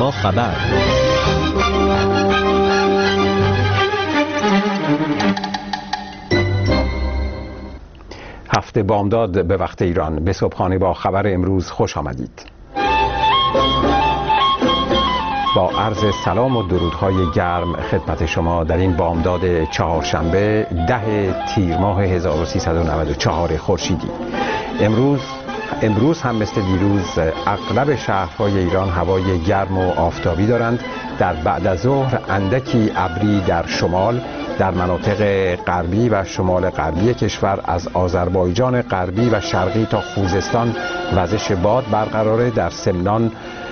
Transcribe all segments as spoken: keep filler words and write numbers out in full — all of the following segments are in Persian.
با خبر. هفته بامداد به وقت ایران، به صبحانه با خبر امروز خوش آمدید. با عرض سلام و درودهای گرم خدمت شما در این بامداد چهارشنبه ده تیر ماه هزار و سیصد و نود و چهار خورشیدی. امروز امروز هم مثل دیروز اغلب شهرهای ایران هوای گرم و آفتابی دارند. در بعد از ظهر اندکی ابری در شمال، در مناطق غربی و شمال غربی کشور از آذربایجان غربی و شرقی تا خوزستان وزش باد برقراره. در سمنان،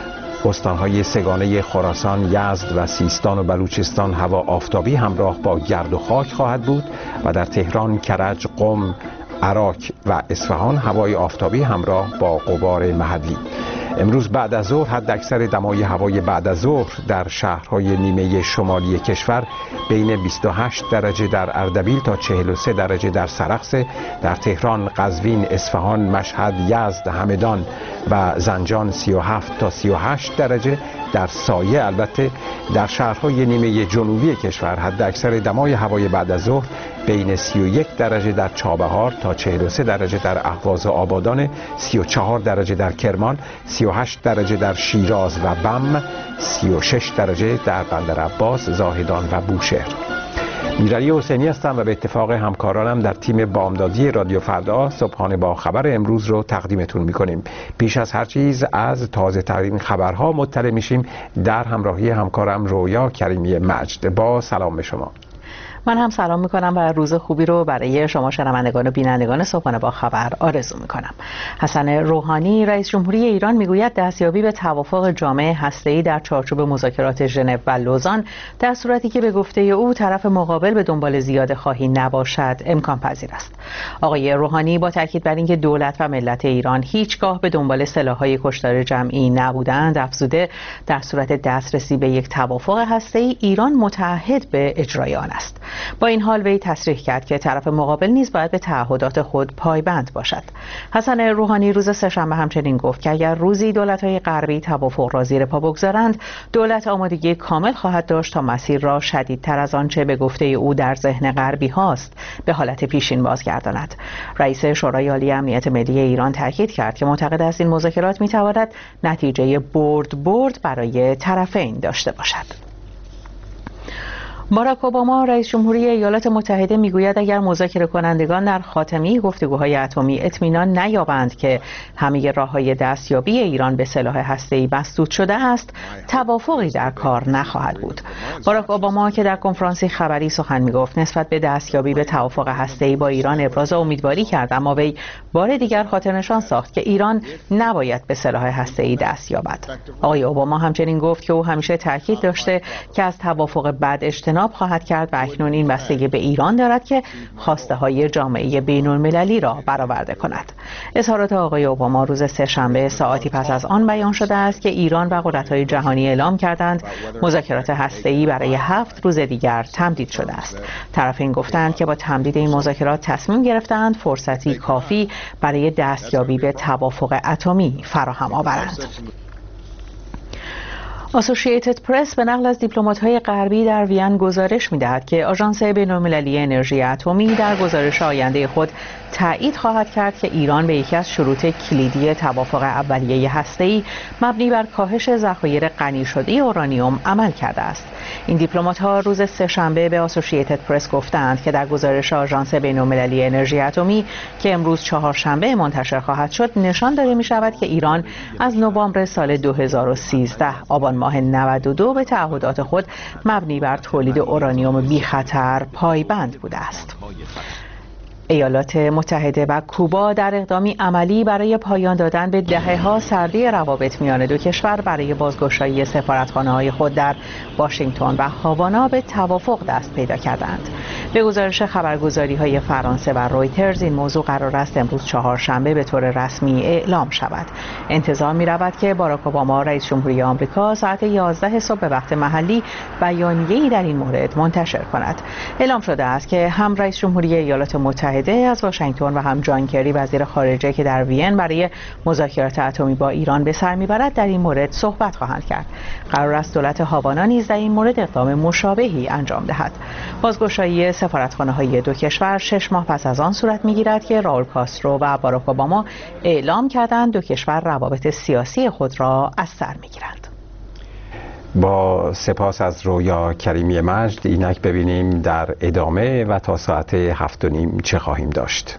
استانهای سگانه خراسان، یزد و سیستان و بلوچستان هوا آفتابی همراه با گرد و خاک خواهد بود و در تهران، کرج، قم، عراق و اصفهان هوای آفتابی همراه با غبار محلی. امروز بعد از ظهر حداکثر دمای هوای بعد از ظهر در شهرهای نیمه شمالی کشور بین بیست و هشت درجه در اردبیل تا چهل و سه درجه در سرخسه، در تهران، قزوین، اصفهان، مشهد، یزد، همدان و زنجان سی و هفت تا سی و هشت درجه در سایه. البته در شهرهای نیمه جنوبی کشور حداکثر دمای هوای بعد از ظهر بین سی و یک درجه در چابهار تا چهل و سه درجه در اهواز و آبادان، سی و چهار درجه در کرمان، سی و هشت درجه در شیراز و بم، سی و شش درجه در بندرعباس، زاهدان و بوشهر. میرعلی حسینی هستم و به اتفاق همکارانم در تیم بامدادی رادیو فردا صبحانه با خبر امروز رو تقدیمتون میکنیم. پیش از هر چیز از تازه ترین خبرها مطلع میشیم در همراهی همکارم رویا کریمی مجد. با سلام به شما. من هم سلام میکنم و روز خوبی رو برای شما شنوندگان و بینندگان صبحانه با خبر آرزو میکنم. حسن روحانی رئیس جمهوری ایران میگوید دستیابی به توافق جامع هسته‌ای در چارچوب مذاکرات ژنو و لوزان در صورتی که به گفته او طرف مقابل به دنبال زیاده خواهی نباشد امکان پذیر است. آقای روحانی با تاکید بر اینکه دولت و ملت ایران هیچگاه به دنبال سلاح‌های کشتار جمعی نبودند افزوده در صورت دسترسی به یک توافق هسته‌ای ایران متعهد به اجرای آن است. با این حال وی تصریح کرد که طرف مقابل نیز باید به تعهدات خود پایبند باشد. حسن روحانی روز سه‌شنبه همچنین گفت که اگر روزی دولت‌های غربی توافق را زیر پا بگذارند، دولت آمادگی کامل خواهد داشت تا مسیر را شدیدتر از آنچه به گفته او در ذهن غربی هاست به حالت پیشین بازگرداند. رئیس شورای عالی امنیت ملی ایران تاکید کرد که معتقد است این مذاکرات می‌تواند نتیجه برد برد برای طرفین داشته باشد. باراک اوباما رئیس جمهوری ایالات متحده میگوید اگر مذاکره کنندگان در خاتمه گفتگوهای اتمی اطمینان نیابند که همه راه‌های دستیابی ایران به سلاح هسته‌ای مسدود شده است، توافقی در کار نخواهد بود. باراک اوباما که در کنفرانسی خبری سخن میگفت نسبت به دستیابی به توافق هسته‌ای با ایران ابراز امیدواری کرد، اما وی بار دیگر خاطر نشان ساخت که ایران نباید به سلاح هسته‌ای دست یابد. آقای اوباما همچنین گفت که او همیشه تاکید داشته که از توافق بد اجتناب خواهد کرد و اکنون این بستگی به ایران دارد که خواسته های جامعه بین المللی را برآورده کند. اظهارات آقای اوباما روز سه‌شنبه ساعتی پس از آن بیان شده است که ایران و قدرت‌های جهانی اعلام کردند مذاکرات هسته‌ای برای هفت روز دیگر تمدید شده است. طرفین گفتند که با تمدید این مذاکرات تصمیم گرفتند فرصتی کافی برای دستیابی به توافق اتمی فراهم آورند. اسوسییتد پرس به نقل از دیپلمات‌های غربی در وین گزارش می‌دهد که آژانس بین‌المللی انرژی اتمی در گزارش آینده خود تایید خواهد کرد که ایران به یکی از شروط کلیدی توافق اولیه هسته‌ای مبنی بر کاهش ذخایر غنی شده اورانیوم عمل کرده است. این دیپلمات‌ها روز سه‌شنبه به اسوسییتد پرس گفتند که در گزارش آژانس بین‌المللی انرژی اتمی که امروز چهارشنبه منتشر خواهد شد نشان داده می‌شود که ایران از نوامبر سال دو هزار و سیزده آبان ماه نود و دو به تعهدات خود مبنی بر تولید اورانیوم بی خطر پایبند بوده است. ایالات متحده و کوبا در اقدامی عملی برای پایان دادن به دهه‌ها سردی روابط میان دو کشور برای بازگشایی سفارتخانه‌های خود در واشنگتن و هاوانا به توافق دست پیدا کردند. به گزارش خبرگزاری‌های فرانسه و رویترز این موضوع قرار است امروز چهارشنبه به طور رسمی اعلام شود. انتظار می‌رود که باراک اوباما رئیس جمهوری آمریکا ساعت یازده صبح به وقت محلی بیانیه‌ای در این مورد منتشر کند. اعلام شده است که هم رئیس جمهوری ایالات متحده از واشنگتن و هم جان کری وزیر خارجه که در وین برای مذاکرات اتمی با ایران به سر می‌برد در این مورد صحبت خواهند کرد. قرار است دولت هاوانا نیز در این مورد اقدام مشابهی انجام دهد. بازگشایی سفارتخانه‌های دو کشور شش ماه پس از آن صورت می‌گیرد که راول کاسترو و باراک اوباما اعلام کردند دو کشور روابط سیاسی خود را از سر می‌گیرند. با سپاس از رویا کریمی مجد، اینک ببینیم در ادامه و تا ساعت هفت و نیم چه خواهیم داشت.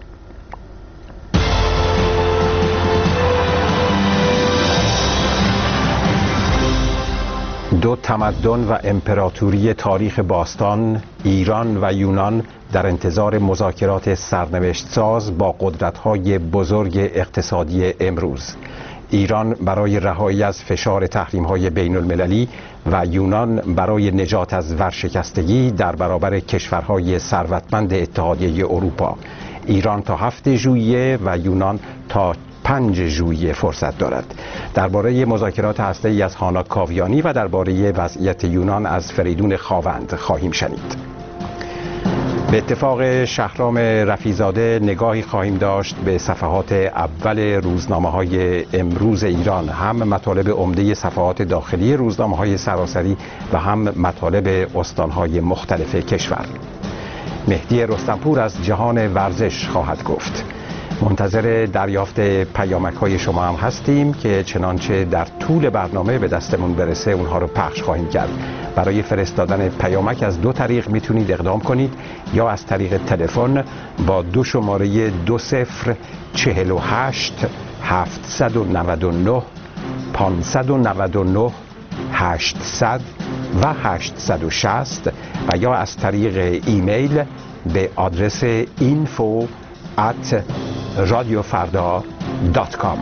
دو تمدن و امپراتوری تاریخ باستان، ایران و یونان، در انتظار مذاکرات سرنوشت ساز با قدرت‌های بزرگ اقتصادی امروز. ایران برای رهایی از فشار تحریم‌های بین المللی و یونان برای نجات از ورشکستگی در برابر کشورهای ثروتمند اتحادیه اروپا. ایران تا هفت ژوئیه و یونان تا پنج ژوئیه فرصت دارد. درباره مذاکرات هسته‌ای از هانا کاویانی و درباره وضعیت یونان از فریدون خاوند خواهیم شنید. به اتفاق شهرام رفیع‌زاده نگاهی خواهیم داشت به صفحات اول روزنامه‌های امروز ایران، هم مطالب عمده صفحات داخلی روزنامه‌های سراسری و هم مطالب استان‌های مختلف کشور. مهدی رستمپور از جهان ورزش خواهد گفت. منتظر دریافت پیامک‌های شما هم هستیم که چنانچه در طول برنامه به دستمون برسه اونها رو پخش خواهیم کرد. برای فرستادن پیامک از دو طریق میتونید اقدام کنید، یا از طریق تلفن با دو شماره دو صفر چهل و هشت هفتصد و نود و نه پانصد و نود و نه هشتصد و هشتصد و شصت و یا از طریق ایمیل به آدرس اینفو ات رادیو فردا دات کام.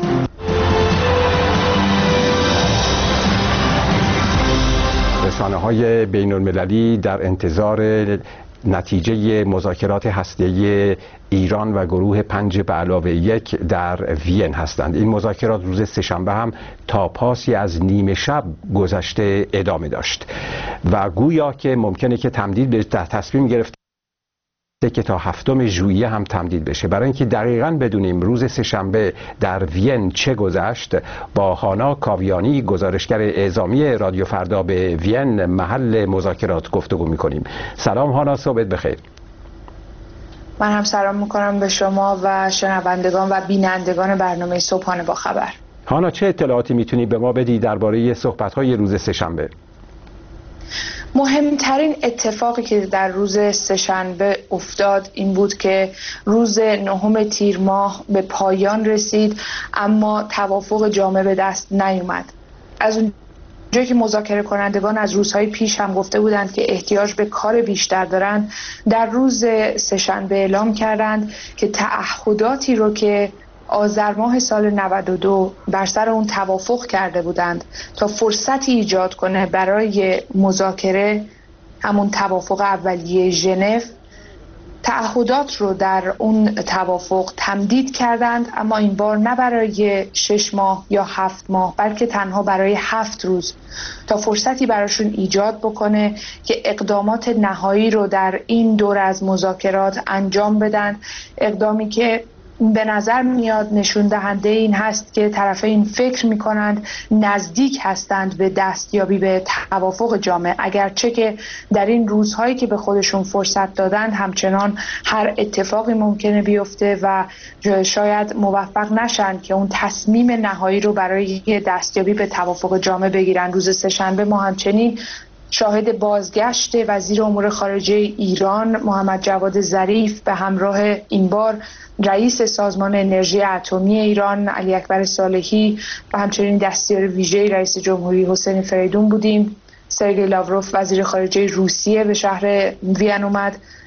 رسانه‌های بین المللی در انتظار نتیجه مذاکرات هسته‌ای ایران و گروه پنج به علاوه یک در وین هستند. این مذاکرات روز سه‌شنبه هم تا پاسی از نیمه شب گذشته ادامه داشت و گویا که ممکنه که تمدید به تصمیم گرفت که تا هفتم ژوئیه هم تمدید بشه. برای اینکه دقیقاً بدونیم روز سه‌شنبه در وین چه گذشت، با هانا کاویانی گزارشگر اعزامی رادیو فردا به وین محل مذاکرات گفتگو می‌کنیم. سلام هانا، صبحت بخیر. من هم سلام می‌کنم به شما و شنوندگان و بینندگان برنامه صبحانه با خبر. هانا، چه اطلاعاتی می‌تونی به ما بدی درباره صحبت‌های روز سه‌شنبه؟ مهمترین اتفاقی که در روز سه‌شنبه افتاد این بود که روز نهم تیر ماه به پایان رسید، اما توافق جامع به دست نیامد. از اون جایی که مذاکره کنندگان از روزهای پیش هم گفته بودند که احتیاج به کار بیشتر دارند، در روز سه‌شنبه اعلام کردند که تعهداتی رو که آذر ماه سال نود و دو بر سر اون توافق کرده بودند تا فرصتی ایجاد کنه برای مذاکره، همون توافق اولیه ژنو، تعهدات رو در اون توافق تمدید کردند، اما این بار نه برای شش ماه یا هفت ماه بلکه تنها برای هفت روز، تا فرصتی براشون ایجاد بکنه که اقدامات نهایی رو در این دور از مذاکرات انجام بدن. اقدامی که به نظر میاد نشون دهنده این هست که طرفین فکر میکنند نزدیک هستند به دستیابی به توافق جامع، اگرچه که در این روزهایی که به خودشون فرصت دادند همچنان هر اتفاقی ممکنه بیفته و شاید موفق نشن که اون تصمیم نهایی رو برای دستیابی به توافق جامع بگیرن. روز سه‌شنبه ما همچنین شاهد بازگشت وزیر امور خارجه ایران محمد جواد ظریف به همراه این بار رئیس سازمان انرژی اتمی ایران علی اکبر صالحی و همچنین دستیار ویژه رئیس جمهوری حسین فریدون بودیم. سرگئی لاوروف وزیر خارجه روسیه به شهر وین اومد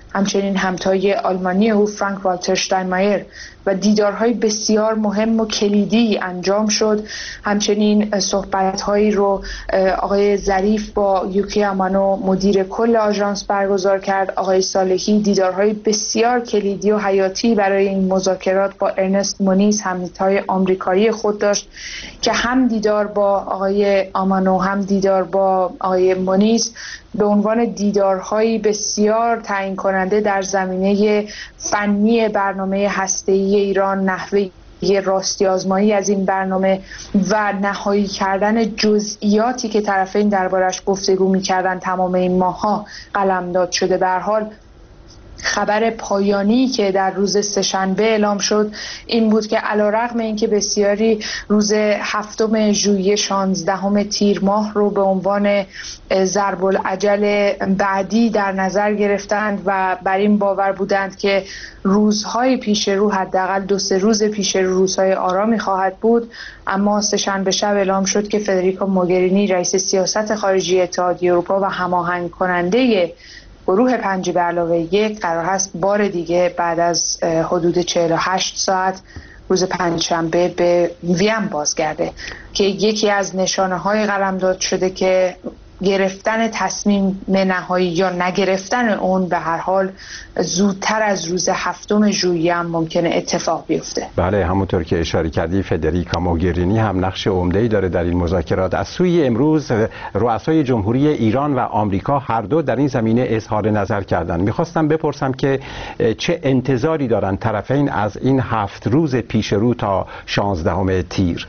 همچنین همتای آلمانی او فرانک والتر شتاینمایر و دیدارهای بسیار مهم و کلیدی انجام شد. همچنین صحبت‌هایی رو آقای ظریف با یوکی آمانو مدیر کل آژانس برگزار کرد. آقای صالحی دیدارهای بسیار کلیدی و حیاتی برای این مذاکرات با ارنست مونیز همتای آمریکایی خود داشت که هم دیدار با آقای آمانو هم دیدار با آقای مونیز به عنوان دیدارهایی بسیار تعیین کننده در زمینه فنی برنامه هسته‌ای ایران، نحوه راستی آزمایی از این برنامه و نهایی کردن جزئیاتی که طرفین دربارش گفتگو می‌کردن تمام این ماه‌ها قلمداد شده. به هر حال خبر پایانی که در روز سه‌شنبه اعلام شد این بود که علیرغم اینکه بسیاری روز هفتم ژوئیه شانزدهم تیر ماه رو به عنوان ضرب الاجل بعدی در نظر گرفتند و بر این باور بودند که روزهای پیش رو حداقل دو سه روز پیش رو روزهای آرامی خواهد بود، اما سه‌شنبه شب اعلام شد که فدریکا موگرینی رئیس سیاست خارجی اتحادیه اروپا و هماهنگ کننده گروه پنج به علاوه یک قرار هست بار دیگه بعد از حدود چهل و هشت ساعت روز پنجشنبه به وین بازگرده که یکی از نشانه های قلمداد شده که گرفتن تصمیم نهایی یا نگرفتن اون به هر حال زودتر از روز هفتم ژوئیه هم ممکنه اتفاق بیفته. بله، همونطور که اشاره کردی فدریکا موگرینی هم نقش عمده‌ای داره در این مذاکرات. از سوی امروز رؤسای جمهوری ایران و آمریکا هر دو در این زمینه اظهار نظر کردند. میخواستم بپرسم که چه انتظاری دارن طرفین از این هفت روز پیش رو تا شانزدهم تیر؟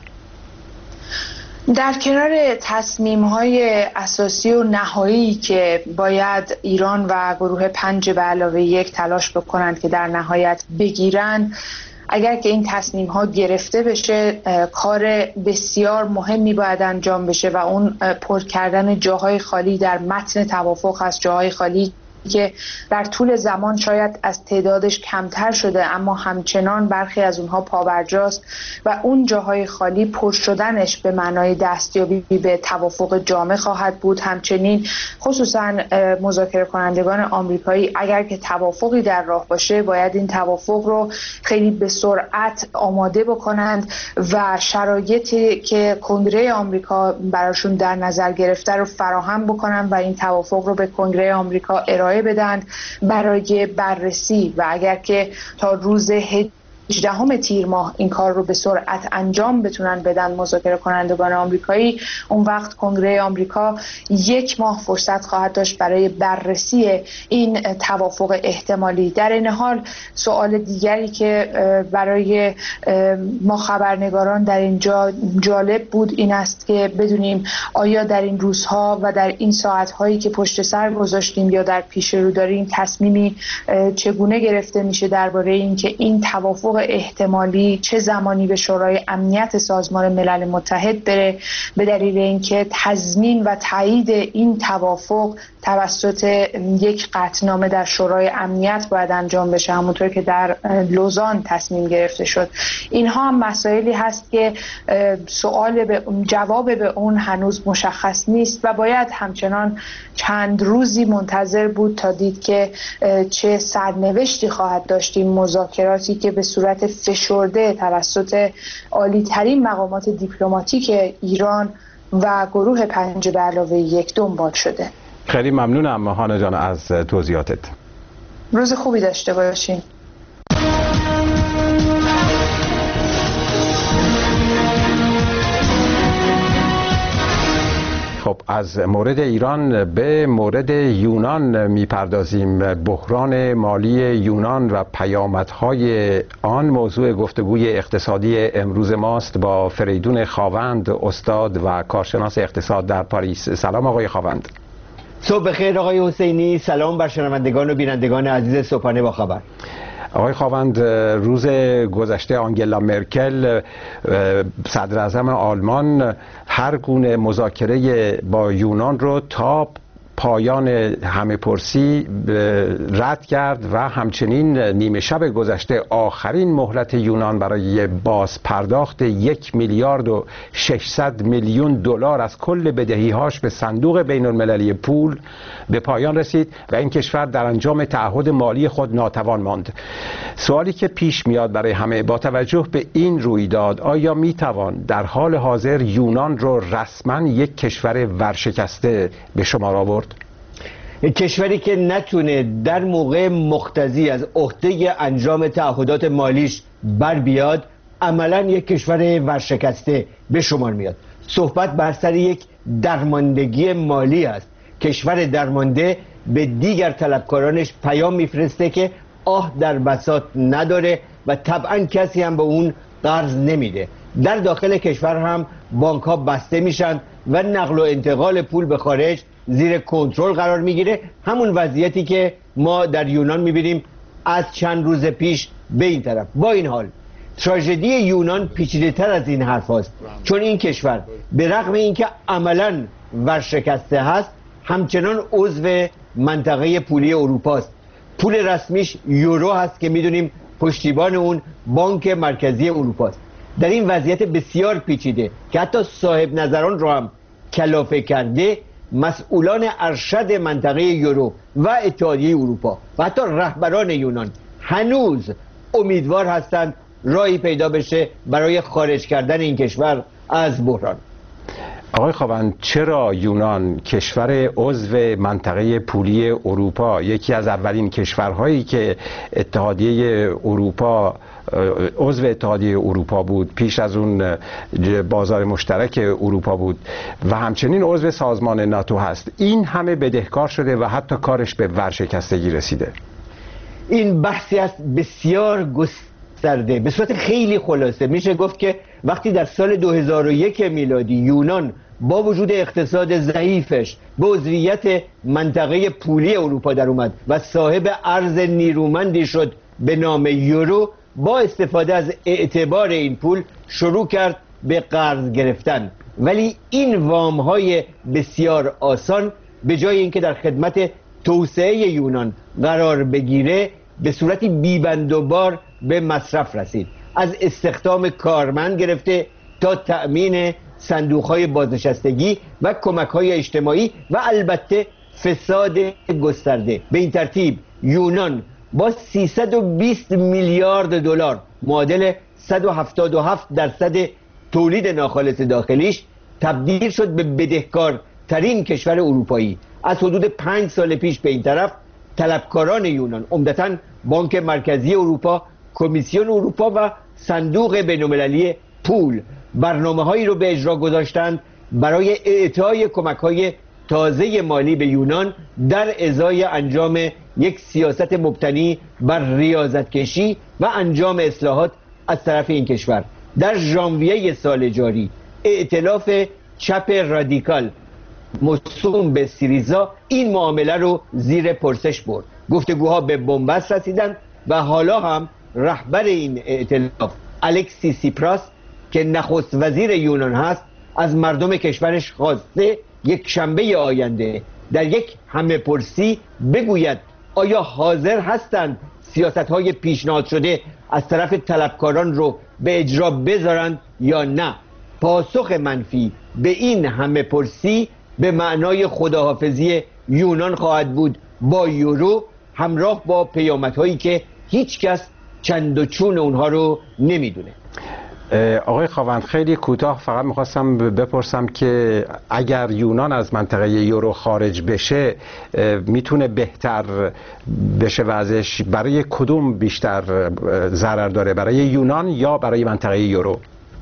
در کنار تصمیم‌های اساسی و نهایی که باید ایران و گروه پنج به علاوه یک تلاش بکنند که در نهایت بگیرن، اگر که این تصمیم‌ها گرفته بشه کار بسیار مهمی باید انجام بشه و اون پر کردن جاهای خالی در متن توافق هست، جاهای خالی که در طول زمان شاید از تعدادش کمتر شده اما همچنان برخی از اونها پابرجاست و اون جاهای خالی پر شدنش به معنای دستیابی به توافق جامع خواهد بود. همچنین خصوصا مذاکره کنندگان آمریکایی اگر که توافقی در راه باشه باید این توافق رو خیلی به سرعت آماده بکنند و شرایطی که کنگره آمریکا براشون در نظر گرفته رو فراهم بکنند و این توافق رو به کنگره آمریکا ارائه بدن برای بررسی و اگر که تا روز هجدهم تیر ماه این کار رو به سرعت انجام بتونن بدن مذاکره کنندگان آمریکایی، اون وقت کنگره آمریکا یک ماه فرصت خواهد داشت برای بررسی این توافق احتمالی. در این حال سوال دیگری که برای ما خبرنگاران در اینجا جالب بود این است که بدونیم آیا در این روزها و در این ساعت‌هایی که پشت سر گذاشتیم یا در پیش رو داریم تصمیمی چگونه گرفته میشه درباره اینکه این توافق احتمالی چه زمانی به شورای امنیت سازمان ملل متحد بره، به دلیل اینکه تضمین و تایید این توافق توسط یک قطعنامه در شورای امنیت باید انجام بشه همونطور که در لوزان تصمیم گرفته شد. اینها هم مسائلی هست که سوال به جواب به اون هنوز مشخص نیست و باید همچنان چند روزی منتظر بود تا دید که چه سرنوشتی خواهد داشت این مذاکراتی که به صورت فشرده توسط عالی ترین مقامات دیپلماتیک ایران و گروه پنج به علاوه یک دنبال شده. خیلی ممنونم هانا جان از توضیحاتت. روز خوبی داشته باشین. خب از مورد ایران به مورد یونان میپردازیم. بحران مالی یونان و پیامدهای آن موضوع گفتگوی اقتصادی امروز ماست با فریدون خاوند، استاد و کارشناس اقتصاد در پاریس. سلام آقای خاوند. صبح بخیر آقای حسینی، سلام بر شنوندگان و بینندگان عزیز صبحانه با خبر. آقای خاوند، روز گذشته آنگلا مرکل صدر اعظم آلمان هر گونه مذاکره با یونان رو تا پایان همه پرسی رد کرد و همچنین نیمه شب گذشته آخرین مهلت یونان برای باز پرداخت یک میلیارد و ششصد میلیون دلار از کل بدهی‌هاش به صندوق بین المللی پول به پایان رسید و این کشور در انجام تعهد مالی خود ناتوان ماند. سوالی که پیش میاد برای همه با توجه به این رویداد، آیا میتوان در حال حاضر یونان رو رسما یک کشور ورشکسته به شمار آورد؟ کشوری که نتونه در موقع مقتضی از عهده انجام تعهدات مالیش بر بیاد عملا یک کشور ورشکسته به شمار میاد. صحبت بر سر یک درماندگی مالی است. کشور درمانده به دیگر طلبکارانش پیام میفرسته که آه در بساط نداره و طبعا کسی هم به اون قرض نمیده. در داخل کشور هم بانک ها بسته میشن و نقل و انتقال پول به خارج زیر کنترل قرار میگیره. همون وضعیتی که ما در یونان میبینیم از چند روز پیش به این طرف. با این حال تراژدی یونان پیچیده تر از این حرف هست، چون این کشور به رغم اینکه عملا ورشکسته هست همچنان عضو منطقه پولی اروپا است. پول رسمیش یورو هست که میدونیم پشتیبان اون بانک مرکزی اروپا است. در این وضعیت بسیار پیچیده که حتی صاحب نظران رو هم کلافه کرده، مسئولان ارشد منطقه یورو و اتحادیه اروپا و حتی رهبران یونان هنوز امیدوار هستند راهی پیدا بشه برای خارج کردن این کشور از بحران. آقای خاوند، چرا یونان کشور عضو منطقه پولی اروپا، یکی از اولین کشورهایی که اتحادیه اروپا عضو اتحادیه اروپا بود، پیش از اون بازار مشترک اروپا بود و همچنین عضو سازمان ناتو هست، این همه بدهکار شده و حتی کارش به ورشکستگی رسیده؟ این بحثی است بسیار گسترده. به صورت خیلی خلاصه میشه گفت که وقتی در سال دو هزار و یک میلادی یونان با وجود اقتصاد ضعیفش به عضویت منطقه پولی اروپا در اومد و صاحب ارز نیرومندی شد به نام یورو، با استفاده از اعتبار این پول شروع کرد به قرض گرفتن. ولی این وام‌های بسیار آسان به جای اینکه در خدمت توسعه یونان قرار بگیره به صورتی بی‌بندوبار به مصرف رسید. از استخدام کارمند گرفته تا تأمین صندوق‌های بازنشستگی و کمک‌های اجتماعی و البته فساد گسترده. به این ترتیب یونان با سیصد و بیست میلیارد دلار معادل صد و هفتاد و هفت درصد تولید ناخالص داخلیش تبدیل شد به بدهکار ترین کشور اروپایی. از حدود پنج سال پیش به این طرف طلبکاران یونان، عمدتاً بانک مرکزی اروپا، کمیسیون اروپا و صندوق بین‌المللی پول، برنامه‌هایی رو به اجرا گذاشتند برای اعطای کمک‌های تازه مالی به یونان در ازای انجام یک سیاست مبتنی بر ریاضتکشی و انجام اصلاحات از طرف این کشور. در ژانویه سال جاری ائتلاف چپ رادیکال موسوم به سیریزا این معامله رو زیر پرسش برد. گفتگوها به بنبست رسیدند و حالا هم رهبر این ائتلاف الکسی سیپراس که نخست وزیر یونان هست از مردم کشورش خواسته یک شنبه آینده در یک همه پرسی بگوید آیا حاضر هستند سیاست‌های پیشنهاد شده از طرف طلبکاران رو به اجرا بذارند یا نه. پاسخ منفی به این همه پرسی به معنای خداحافظی یونان خواهد بود با یورو، همراه با پیامدهایی که هیچ کس چند و چون اونها رو نمیدونه. آقای خاوند، خیلی کوتاه فقط میخواستم بپرسم که اگر یونان از منطقه یورو خارج بشه میتونه بهتر بشه وضعش؟ برای کدوم بیشتر ضرر داره، برای یونان یا برای منطقه یورو؟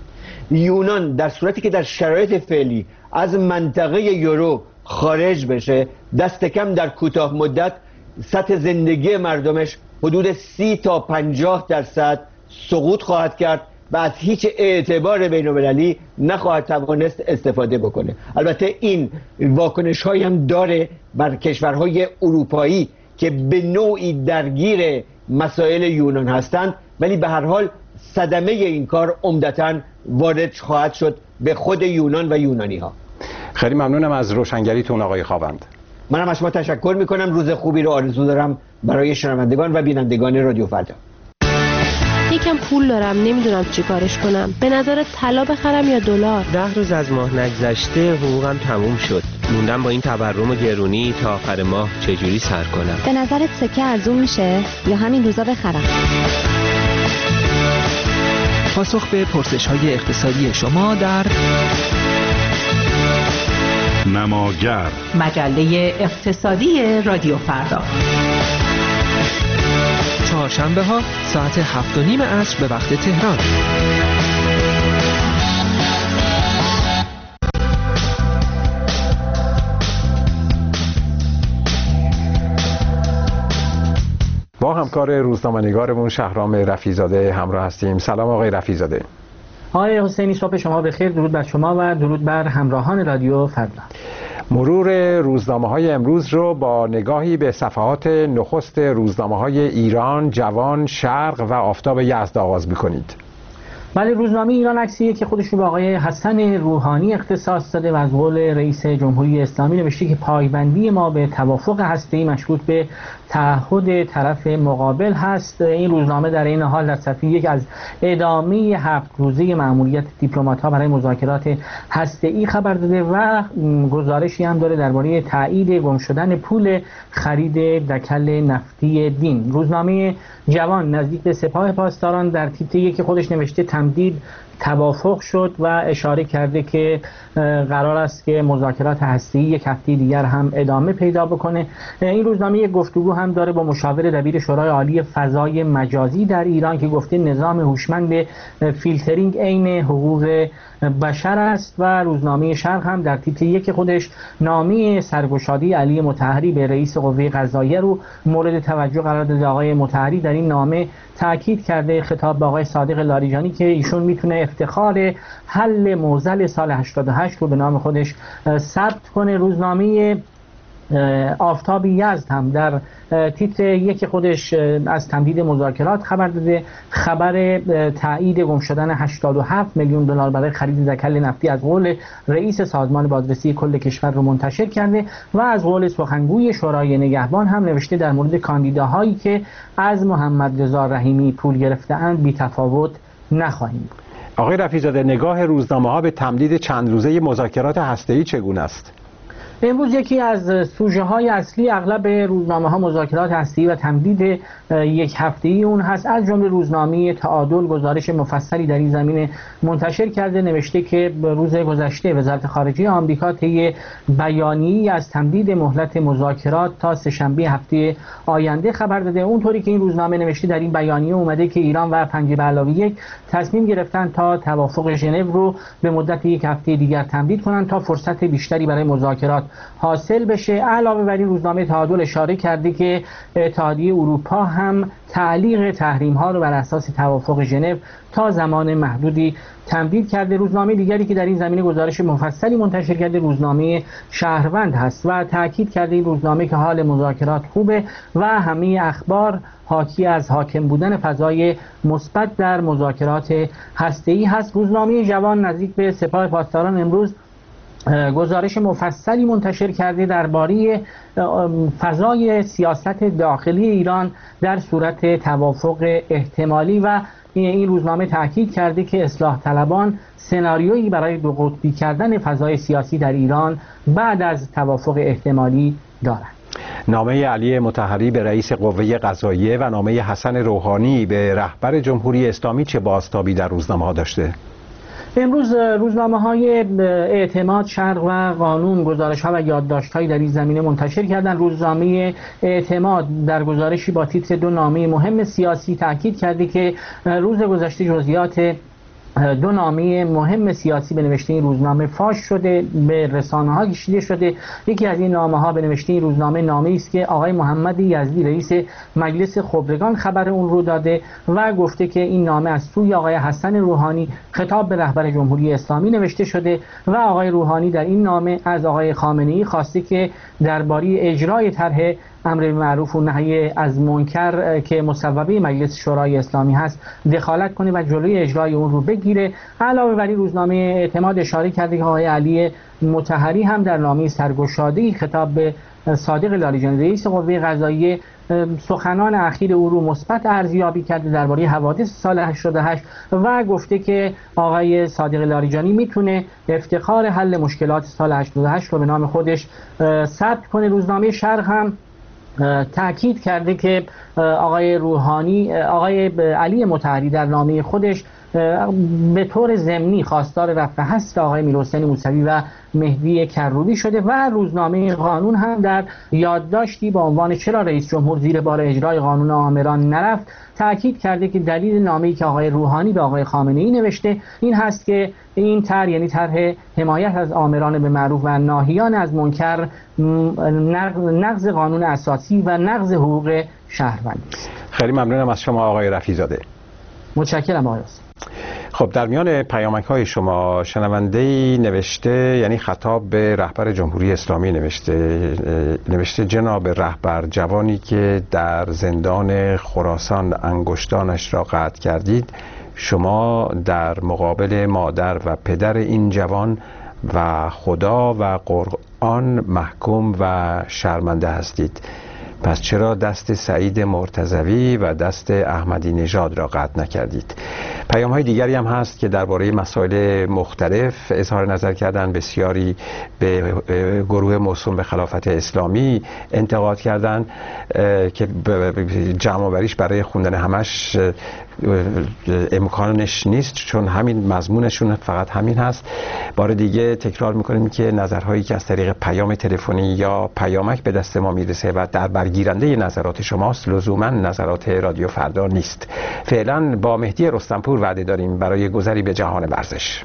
یونان در صورتی که در شرایط فعلی از منطقه یورو خارج بشه، دست کم در کوتاه مدت سطح زندگی مردمش حدود سی تا پنجاه درصد سقوط خواهد کرد و از هیچ اعتبار بین‌المللی نخواهد توانست استفاده بکنه. البته این واکنش هایی هم داره بر کشورهای اروپایی که به نوعی درگیر مسائل یونان هستند، ولی به هر حال صدمه این کار عمدتاً وارد خواهد شد به خود یونان و یونانی ها. خیلی ممنونم از روشنگریتون آقای خاوند. منم از شما تشکر میکنم. روز خوبی رو آرزو دارم برای شنوندگان و بینندگان رادیو فردا. یکم پول دارم، نمیدونم چی کارش کنم. به نظر طلا بخرم یا دلار؟ ده روز از ماه نگذشته حقوقم تموم شد. موندم با این تورم و گرونی تا آخر ماه چجوری سر کنم. به نظرت سکه ارزون میشه یا همین روزا بخرم؟ پاسخ به پرسش‌های اقتصادی شما در نماگر، مجله اقتصادی رادیو فردا، چهارشنبه ها ساعت هفت و نیم عصر به وقت تهران. با همکار روزنامه‌نگارمون شهرام رفیع‌زاده همراه هستیم. سلام آقای رفیع‌زاده. آقای حسینی، صبح شما بخیر. درود بر شما و درود بر همراهان رادیو فردا. مرور روزنامه‌های امروز رو با نگاهی به صفحات نخست روزنامه‌های ایران، جوان، شرق و آفتاب یزد آغاز می‌کنید. بله، روزنامه ایران عکسیه که خودش رو به آقای حسن روحانی اختصاص داده و از قول رئیس جمهوری اسلامی نوشته که پایبندی ما به توافق هسته‌ای مشروط به تعهد طرف مقابل هست. این روزنامه در این حال در صفحه یک از ادامه هفت روزه مأموریت دیپلمات‌ها برای مذاکرات هسته‌ای خبر داده و گزارشی هم داره درباره تایید گم شدن پول خرید دکل نفتی دین. روزنامه جوان نزدیک به سپاه پاسداران در تیتر یک خودش نوشته تمدید توافق شد و اشاره کرده که قرار است که مذاکرات هسته‌ای یک هفته دیگر هم ادامه پیدا بکنه. این روزنامه یک گفتگو هم داره با مشاور دبیر شورای عالی فضای مجازی در ایران که گفته نظام هوشمند فیلترینگ عین حقوق بشر است. و روزنامه شرق هم در تیتر یک خودش نامه سرگشادی علی مطهری به رئیس قوه قضاییه رو مورد توجه قرار داده. آقای مطهری در این نامه تاکید کرده خطاب به آقای صادق لاریجانی که ایشون میتونه افتخار حل معضل سال هشتاد و هشت رو به نام خودش ثبت کنه. روزنامه آفتاب یزد هم در تیتر یک خودش از تمدید مذاکرات خبر داده. خبر تایید گم شدن هشتاد و هفت میلیون دلار برای خرید دکل نفتی از قول رئیس سازمان بازرسی کل کشور رو منتشر کرده و از قول سخنگوی شورای نگهبان هم نوشته در مورد کاندیداهایی که از محمد رضا رحیمی پول گرفته‌اند بی تفاوت نخواهیم بود. آقای رفیع‌زاده، نگاه روزنامه‌ها به تمدید چند روزه مذاکرات هسته‌ای چگونه است؟ امروز یکی از سوژه های اصلی اغلب روزنامه ها مذاکرات هسته‌ای و تمدید یک هفته‌ای اون هست. از جمله روزنامه تعادل گزارش مفصلی در این زمینه منتشر کرده، نوشته که روز گذشته وزارت خارجه آمریکا طی بیانیه‌ای از تمدید مهلت مذاکرات تا سه‌شنبه هفته آینده خبر داده. اونطوری که این روزنامه نوشته در این بیانیه اومده که ایران و پنجه به علاوه یک تصمیم گرفتن تا توافق ژنو رو به مدت یک هفته دیگر تمدید کنن تا فرصت بیشتری برای مذاکرات حاصل بشه. علاوه بر این روزنامه تعادل اشاره کرده که اتحادیه اروپا هم تعلیق تحریم ها رو بر اساس توافق ژنو تا زمان محدودی تمدید کرده. روزنامه دیگری که در این زمینه گزارش مفصلی منتشر کرده روزنامه شهروند هست و تاکید کرده این روزنامه که حال مذاکرات خوبه و همه اخبار حاکی از حاکم بودن فضای مثبت در مذاکرات هسته‌ای هست. روزنامه جوان نزدیک به سپاه پاسداران امروز گزارش مفصلی منتشر کرده درباره فضای سیاست داخلی ایران در صورت توافق احتمالی و این روزنامه تاکید کرده که اصلاح طلبان سناریویی برای دو قطبی کردن فضای سیاسی در ایران بعد از توافق احتمالی دارند. نامه علی مطهری به رئیس قوه قضاییه و نامه حسن روحانی به رهبر جمهوری اسلامی چه بازتابی در روزنامه‌ها داشته؟ امروز روزنامه‌های اعتماد، شرق و قانون گزارش‌ها و یادداشت‌هایی در این زمینه منتشر کردند. روزنامه اعتماد در گزارشی با تیتر دو نامه مهم سیاسی تاکید کرده که روز گذشته جزئیات دو نامه مهم سیاسی به نوشته این روزنامه فاش شده، به رسانه‌ها کشیده شده. یکی از این نامه‌ها به نوشته این روزنامه نامه‌ای است که آقای محمد یزدی رئیس مجلس خبرگان خبر اون رو داده و گفته که این نامه از سوی آقای حسن روحانی خطاب به رهبر جمهوری اسلامی نوشته شده و آقای روحانی در این نامه از آقای خامنه‌ای خواسته که درباره اجرای طرح امر بالمعروف و نهی از منکر که مصوبه مجلس شورای اسلامی هست دخالت کنه و جلوی اجرای اون رو بگیره. علاوه بر این روزنامه اعتماد اشاره کرده که آقای علی مطهری هم در نامه سرگشاده‌ای خطاب به صادق لاریجانی رئیس قوه قضاییه سخنان اخیر او رو مثبت ارزیابی کرده درباره حوادث سال هشتاد و هشت و گفته که آقای صادق لاریجانی میتونه افتخار حل مشکلات سال هشتاد و هشت رو به نام خودش ثبت کنه. روزنامه شرق هم تأکید کرده که آقای روحانی آقای علی مطهری در نامه خودش به طور ضمنی خواستار رفع حصر آقای میرحسین موسوی و مهدی کروبی شده و روزنامه قانون هم در یادداشتی با عنوان چرا رئیس جمهور زیر بار اجرای قانون آمران نرفت تأکید کرده که دلیل نامه‌ای که آقای روحانی به آقای خامنه‌ای نوشته این هست که این طرح یعنی طرح حمایت از آمران به معروف و ناهیان از منکر نقض قانون اساسی و نقض حقوق شهروندی است. خیلی ممنونم از شما آقای رفیع‌زاده. متشکرم آقای حسین. خب در میان پیامک های شما شنونده‌ای نوشته، یعنی خطاب به رهبر جمهوری اسلامی نوشته نوشته جناب رهبر، جوانی که در زندان خراسان انگشتانش را قطع کردید، شما در مقابل مادر و پدر این جوان و خدا و قرآن محکوم و شرمنده هستید. پس چرا دست سعید مرتضوی و دست احمدی نژاد را قطع نکردید؟ پیام های دیگری هم هست که درباره مسائل مختلف اظهار نظر کردن. بسیاری به گروه موسوم به خلافت اسلامی انتقاد کردن که جمع آوریش برای خوندن همش امکانش نیست، چون همین مضمونشون فقط همین هست. بار دیگه تکرار میکنیم که نظرهایی که از طریق پیام تلفنی یا پیامک به دست ما میرسه و در برگیرنده نظرات شماست لزوما نظرات رادیو فردا نیست. فعلا با مهدی رستمپور وعده داریم برای گذری به جهان ورزش.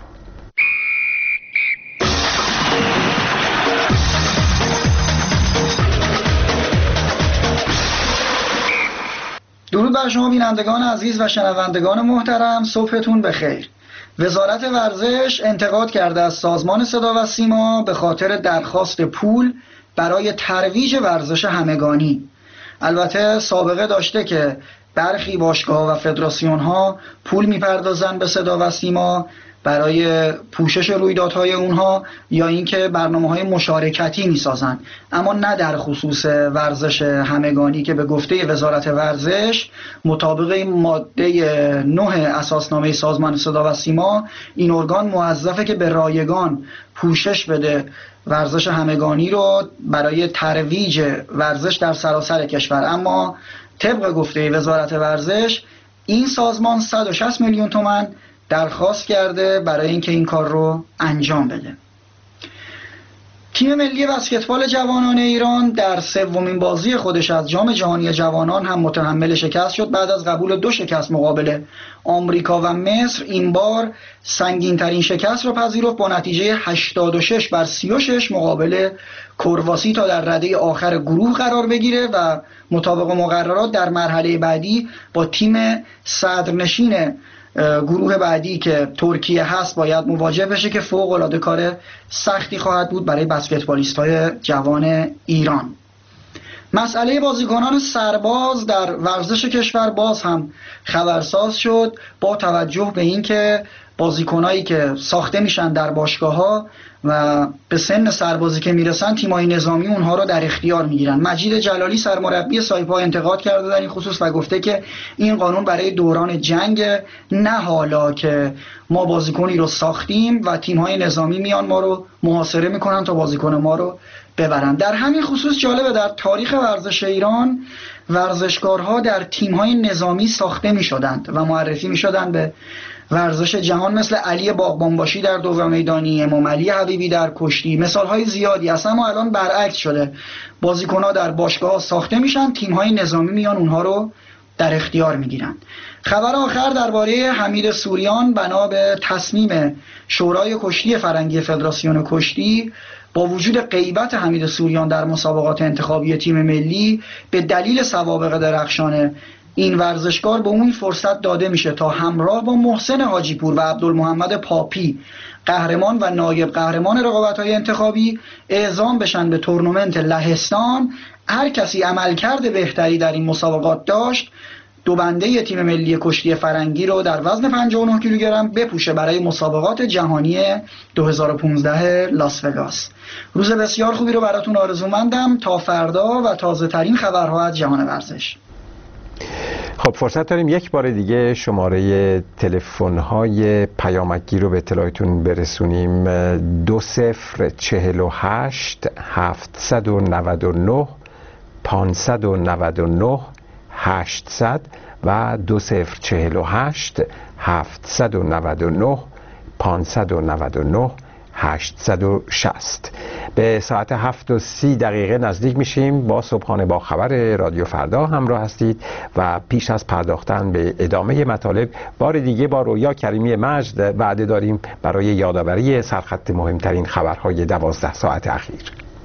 درود بر شما بینندگان عزیز و شنوندگان محترم، صبحتون بخیر. وزارت ورزش انتقاد کرده از سازمان صدا و سیما به خاطر درخواست پول برای ترویج ورزش همگانی. البته سابقه داشته که برخی باشگاه‌ها و فدراسیون‌ها پول می‌پردازن به صدا و سیما برای پوشش رویدادهای اونها یا اینکه برنامه‌های مشارکتی می‌سازن، اما نه در خصوص ورزش همگانی که به گفته وزارت ورزش مطابق ماده نه اساسنامه سازمان صدا و سیما این ارگان موظفه که به رایگان پوشش بده ورزش همگانی رو برای ترویج ورزش در سراسر کشور. اما طبق گفته وزارت ورزش این سازمان صد و شصت میلیون تومان درخواست کرده برای اینکه این کار رو انجام بده. تیم ملی بسکتبال جوانان ایران در سومین بازی خودش از جام جهانی جوانان هم متحمل شکست شد. بعد از قبول دو شکست مقابل آمریکا و مصر این بار سنگین ترین شکست را پذیرفت با نتیجه هشتاد و شش بر سی و شش مقابل کرواسی تا در رده آخر گروه قرار بگیره و مطابق مقررات در مرحله بعدی با تیم صدرنشین گروه بعدی که ترکیه هست باید مواجه بشه که فوق العاده کار سختی خواهد بود برای بسکتبالیست‌های جوان ایران. مسئله بازیکنان سرباز در ورزش کشور باز هم خبرساز شد با توجه به اینکه بازیکنایی که ساخته میشن در باشگاه‌ها و به سن سربازی که میرسن تیم‌های نظامی اونها رو در اختیار میگیرن. مجید جلالی سرمربی سایپا انتقاد کرده در این خصوص و گفته که این قانون برای دوران جنگ، نه حالا که ما بازیکنی رو ساختیم و تیم‌های نظامی میان ما رو محاصره میکنن تا بازیکن ما رو ببرن. در همین خصوص جالبه در تاریخ ورزش ایران ورزشکارها در تیم‌های نظامی ساخته میشدند و معرفی میشدند به ورزش جهان، مثل علی باغبانباشی در دو میدانی، امام علی حبیبی در کشتی، مثالهای زیادی هست. اما الان برعکس شده، بازیکن‌ها در باشگاه ساخته میشن، تیم‌های نظامی میان اونها رو در اختیار میگیرن. خبر آخر درباره حمید سوریان، بنا به تصمیم شورای کشتی فرنگی فدراسیون کشتی با وجود غیبت حمید سوریان در مسابقات انتخابی تیم ملی به دلیل سوابق درخشان این ورزشکار به اون فرصت داده میشه تا همراه با محسن حاجی پور و عبدالمحمد پاپی قهرمان و نایب قهرمان رقابت‌های انتخابی اعزام بشن به تورنمنت لهستان هر کسی عملکرد بهتری در این مسابقات داشت دو بنده تیم ملی کشتی فرنگی رو در وزن پنجاه و نه کیلوگرم بپوشه برای مسابقات جهانی دو هزار و پانزده لاس وگاس. روز بسیار خوبی رو براتون آرزومندم تا فردا و تازه ترین خبرها از جهان ورزش. خب فرصت داریم یک بار دیگه شماره تلفن‌های پیامک‌گیر رو به اطلاعتون برسونیم. دو صفر چهل و هشت هفتصد و نود و نه پانصد و نود و نه هشتصد و دو صفر چهل و هشت هفتصد و نود و نه پانصد و نود و نه هشتصد و شصت. به ساعت هفت و سی دقیقه نزدیک میشیم. با صبحانه با خبر رادیو فردا همراه هستید و پیش از پرداختن به ادامه مطالب بار دیگه با رویا کریمی مجد وعده داریم برای یادآوری سرخط مهمترین خبرهای دوازده ساعت اخیر.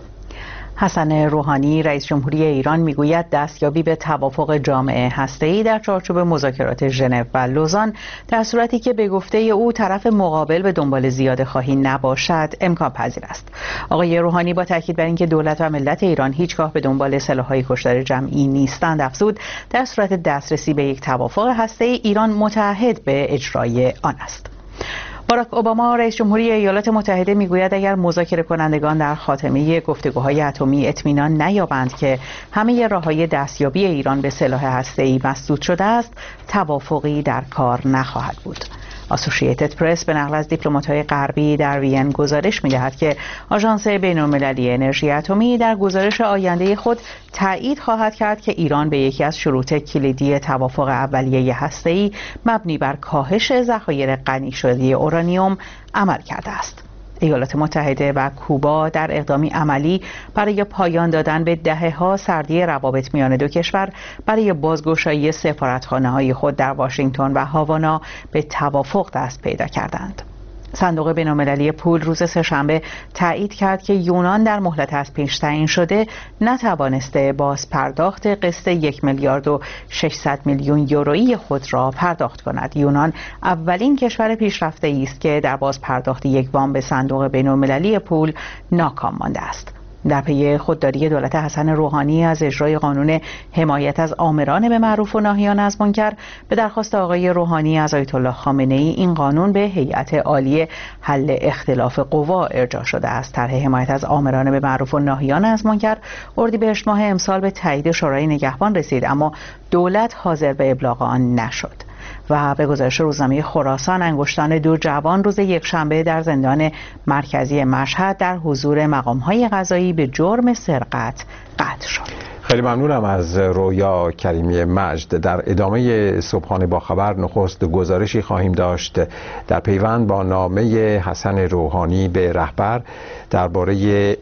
حسن روحانی رئیس جمهوری ایران میگوید دستیابی به توافق جامعه هسته‌ای در چارچوب مذاکرات ژنو و لوزان در صورتی که به گفته او طرف مقابل به دنبال زیاده خواهی نباشد امکان پذیر است. آقای روحانی با تاکید بر اینکه دولت و ملت ایران هیچگاه به دنبال سلاح‌های کشتار جمعی نیستند افزود در صورت دسترسی به یک توافق هسته‌ای ایران متعهد به اجرای آن است. باراک اوباما رئیس جمهوری ایالات متحده میگوید اگر مذاکره کنندگان در خاتمه گفتگوهای اتمی اطمینان نیابند که همه راه‌های دستیابی ایران به سلاح هسته‌ای مسدود شده است، توافقی در کار نخواهد بود. آسوشییتد پرس به نقل از دیپلمات‌های غربی در وین گزارش می‌دهد که آژانس بین‌المللی انرژی اتمی در گزارش آینده خود تایید خواهد کرد که ایران به یکی از شروط کلیدی توافق اولیه هسته‌ای مبنی بر کاهش ذخایر غنی شده اورانیوم عمل کرده است. ایالات متحده و کوبا در اقدامی عملی برای پایان دادن به دهه‌ها سردی روابط میان دو کشور برای بازگشایی سفارتخانه‌های خود در واشنگتن و هاوانا به توافق دست پیدا کردند. صندوق بین‌المللی پول روز سه‌شنبه تایید کرد که یونان در مهلت از پیش تعیین شده نتوانسته باز پرداخت قسط یک میلیارد و ششصد میلیون یورویی خود را پرداخت کند. یونان اولین کشور پیشرفته‌ای است که در باز پرداخت یک وام به صندوق بین‌المللی پول ناکام مانده است. در پی خودداری دولت حسن روحانی از اجرای قانون حمایت از آمران به معروف و ناهیان از منکر به درخواست آقای روحانی از آیت الله خامنه ای این قانون به هیئت عالی حل اختلاف قوا ارجاع شده است. طرح حمایت از آمران به معروف و ناهیان از منکر اردیبهشت ماه امسال به تایید شورای نگهبان رسید اما دولت حاضر به ابلاغ آن نشد. و به گزارش روزنامه خراسان انگشتان دو جوان روز یکشنبه در زندان مرکزی مشهد در حضور مقام‌های قضایی به جرم سرقت قطع شد. خیلی ممنونم از رویا کریمی مجد. در ادامه صبحانه با خبر نخست گزارشی خواهیم داشت در پیوند با نامه حسن روحانی به رهبر درباره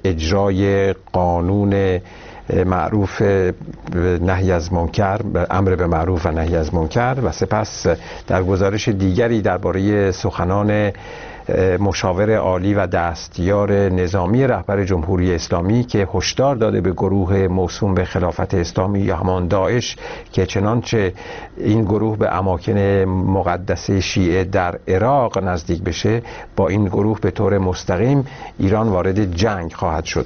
اجرای قانون معروف نهی از منکر، امر به معروف و نهی از منکر و سپس در گزارش دیگری درباره سخنان مشاور عالی و دستیار نظامی رهبر جمهوری اسلامی که هشدار داده به گروه موسوم به خلافت اسلامی یا همان داعش که چنانچه این گروه به اماکن مقدسه شیعه در عراق نزدیک بشه با این گروه به طور مستقیم ایران وارد جنگ خواهد شد.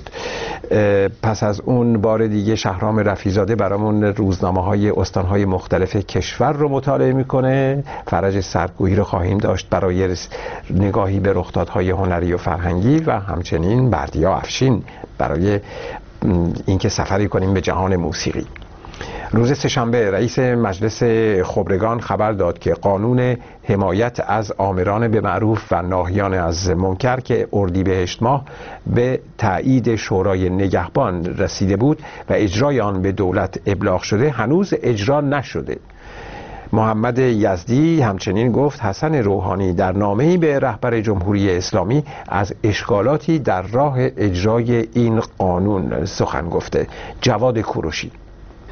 پس از اون بار دیگه شهرام رفیزاده برامون روزنامه‌های استان‌های مختلف کشور رو مطالعه میکنه. فرج سرگویی رو خواهیم داشت برای نگاه به رخدادهای هنری و فرهنگی و همچنین بردیا افشین برای اینکه سفری کنیم به جهان موسیقی. روز سه‌شنبه رئیس مجلس خبرگان خبر داد که قانون حمایت از آمران به معروف و ناهیان از منکر که اردیبهشت ماه به تایید شورای نگهبان رسیده بود و اجرای آن به دولت ابلاغ شده هنوز اجرا نشده. محمد یزدی همچنین گفت حسن روحانی در نامه‌ای به رهبر جمهوری اسلامی از اشکالاتی در راه اجرای این قانون سخن گفته. جواد کوروشی: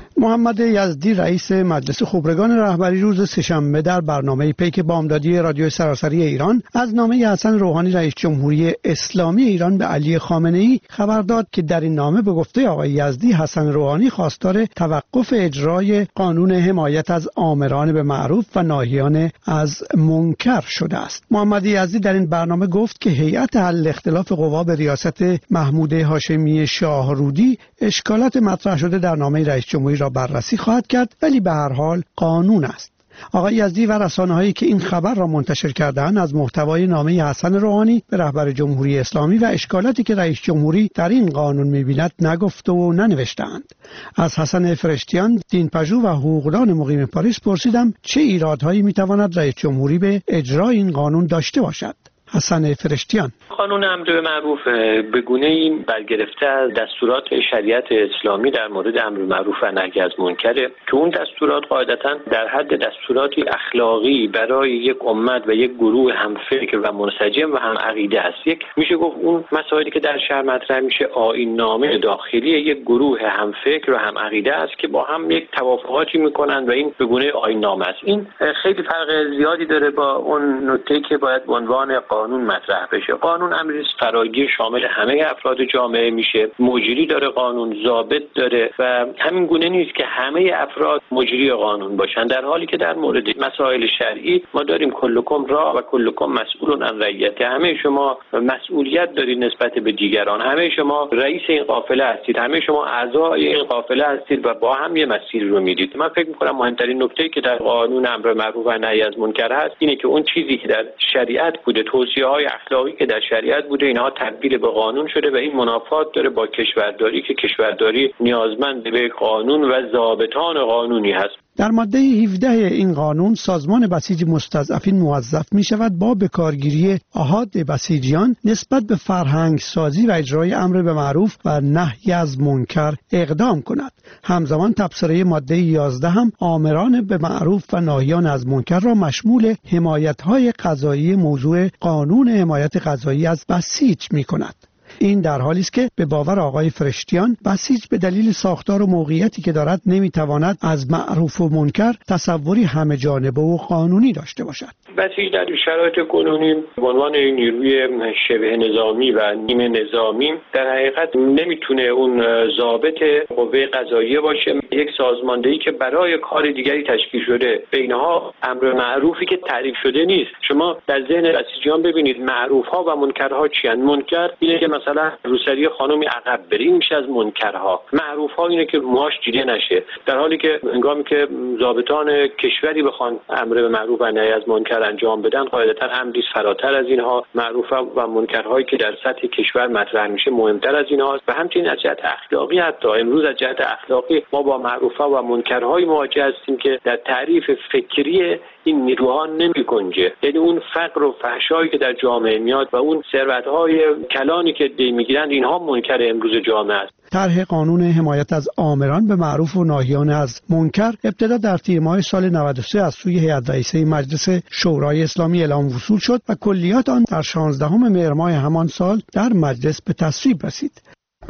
محمد یزدی رئیس مجلس خبرگان رهبری روز سه‌شنبه در برنامه پیک بامدادی رادیو سراسری ایران از نامه حسن روحانی رئیس جمهوری اسلامی ایران به علی خامنه‌ای خبر داد که در این نامه به گفته آقای یزدی حسن روحانی خواستار توقف اجرای قانون حمایت از آمران به معروف و ناهیان از منکر شده است. محمد یزدی در این برنامه گفت که هیئت حل اختلاف قوا به ریاست محمود هاشمی شاهرودی اشکالات مطرح شده در نامه رئیس جمهوری را بررسی خواهد کرد، ولی به هر حال قانون است. آقای یزدی و رسانه‌هایی که این خبر را منتشر کردند از محتوای نامه حسن روحانی به رهبر جمهوری اسلامی و اشکالاتی که رئیس جمهوری در این قانون می‌بیند نگفته و ننوشته‌اند. از حسن فرشتیان، دینپژوه و حقوقدان مقیم پاریس پرسیدم چه ایرادهایی می‌تواند رئیس جمهوری به اجرای این قانون داشته باشد. حسن فرشتیان: قانون امر به معروف به گونه‌ای برگرفته از دستورات شریعت اسلامی در مورد امر به معروف و نهی از منکره که اون دستورات قاعدتاً در حد دستوراتی اخلاقی برای یک امت و یک گروه هم فکر و منسجم و هم عقیده است. یک میشه گفت اون مسائلی که در شهر مطرح میشه آیین نامه داخلی یک گروه هم فکر و هم عقیده است که با هم یک توافقاتی میکنن و این به گونه آیین نامه است. این خیلی فرق زیادی داره با اون نکته‌ای که باید به عنوان قانون مطرح بشه. قانون امری فراگیر شامل همه افراد جامعه میشه، مجری داره، قانون ضابط داره و همین گونه نیست که همه افراد مجری قانون باشن، در حالی که در مورد مسائل شرعی ما داریم کلکم را و کلکم مسئول عن رعیته، همه شما مسئولیت دارید نسبت به دیگران، همه شما رئیس این قافله هستید، همه شما اعضای این قافله هستید و با هم یه مسیر رو میرید. من فکر می‌کنم مهمترین نکته‌ای که در قانون امر معروف و نهی از منکر هست اینه که اون چیزی که در شریعت بوده، توصیه‌های اخلاقی که در شریعت بوده، اینها تبدیل به قانون شده و این منافات داره با کشورداری که کشورداری نیازمند به قانون و ضابطان قانونی هست. در ماده هفده این قانون سازمان بسیج مستضعفین موظف می شود با بکارگیری آحاد بسیجیان نسبت به فرهنگ سازی و اجرای امر به معروف و نهی از منکر اقدام کند. همزمان تبصره ماده یازده هم آمران به معروف و ناهیان از منکر را مشمول حمایت‌های قضایی موضوع قانون حمایت قضایی از بسیج می کند. این در حالی است که به باور آقای فرشتیان بسیج به دلیل ساختار و موقعیتی که دارد نمیتواند از معروف و منکر تصوری همه جانبه و قانونی داشته باشد. بسیج در شرایط کنونی به عنوان نیروی شبه نظامی و نیمه نظامی در حقیقت نمیتونه اون ضابط قوه قضاییه باشه، یک سازماندهی که برای کار دیگری تشکیل شده. بینها امر معروفی که تعریف شده نیست. شما در ذهن بسیجیان ببینید معروفها و منکرها چی هستند. منکر اینه که مثلا روسری خانمی عقب بره، این میشه از منکرها. معروفها اینه که موهاش دیده نشه، در حالی که هنگامی که ضابطان کشوری بخوان امر به معروف و نهی از منکر انجام بدن قاعدتا امری فراتر از اینها. معروفها و منکرهایی که در سطح کشور مطرح میشه مهمتر از اینهاست و همچنین از جهت اخلاقی حتی امروز از جهت اخلاقی ما با معروفها و منکرهای مواجه هستیم که در تعریف فکری این نیروها نمی گنجه. یعنی اون فقر و فحشایی که در جامعه میاد و اون ثروت‌های کلانی که دی میگیرند اینها منکر امروز جامعه است. طرح قانون حمایت از آمران به معروف و ناهیان از منکر ابتدا در تیر ماه سال نود و سه از سوی هیئت رئیسه مجلس شورای اسلامی اعلام وصول شد و کلیات آن در شانزدهم مهر ماه همان سال در مجلس به تصویب رسید.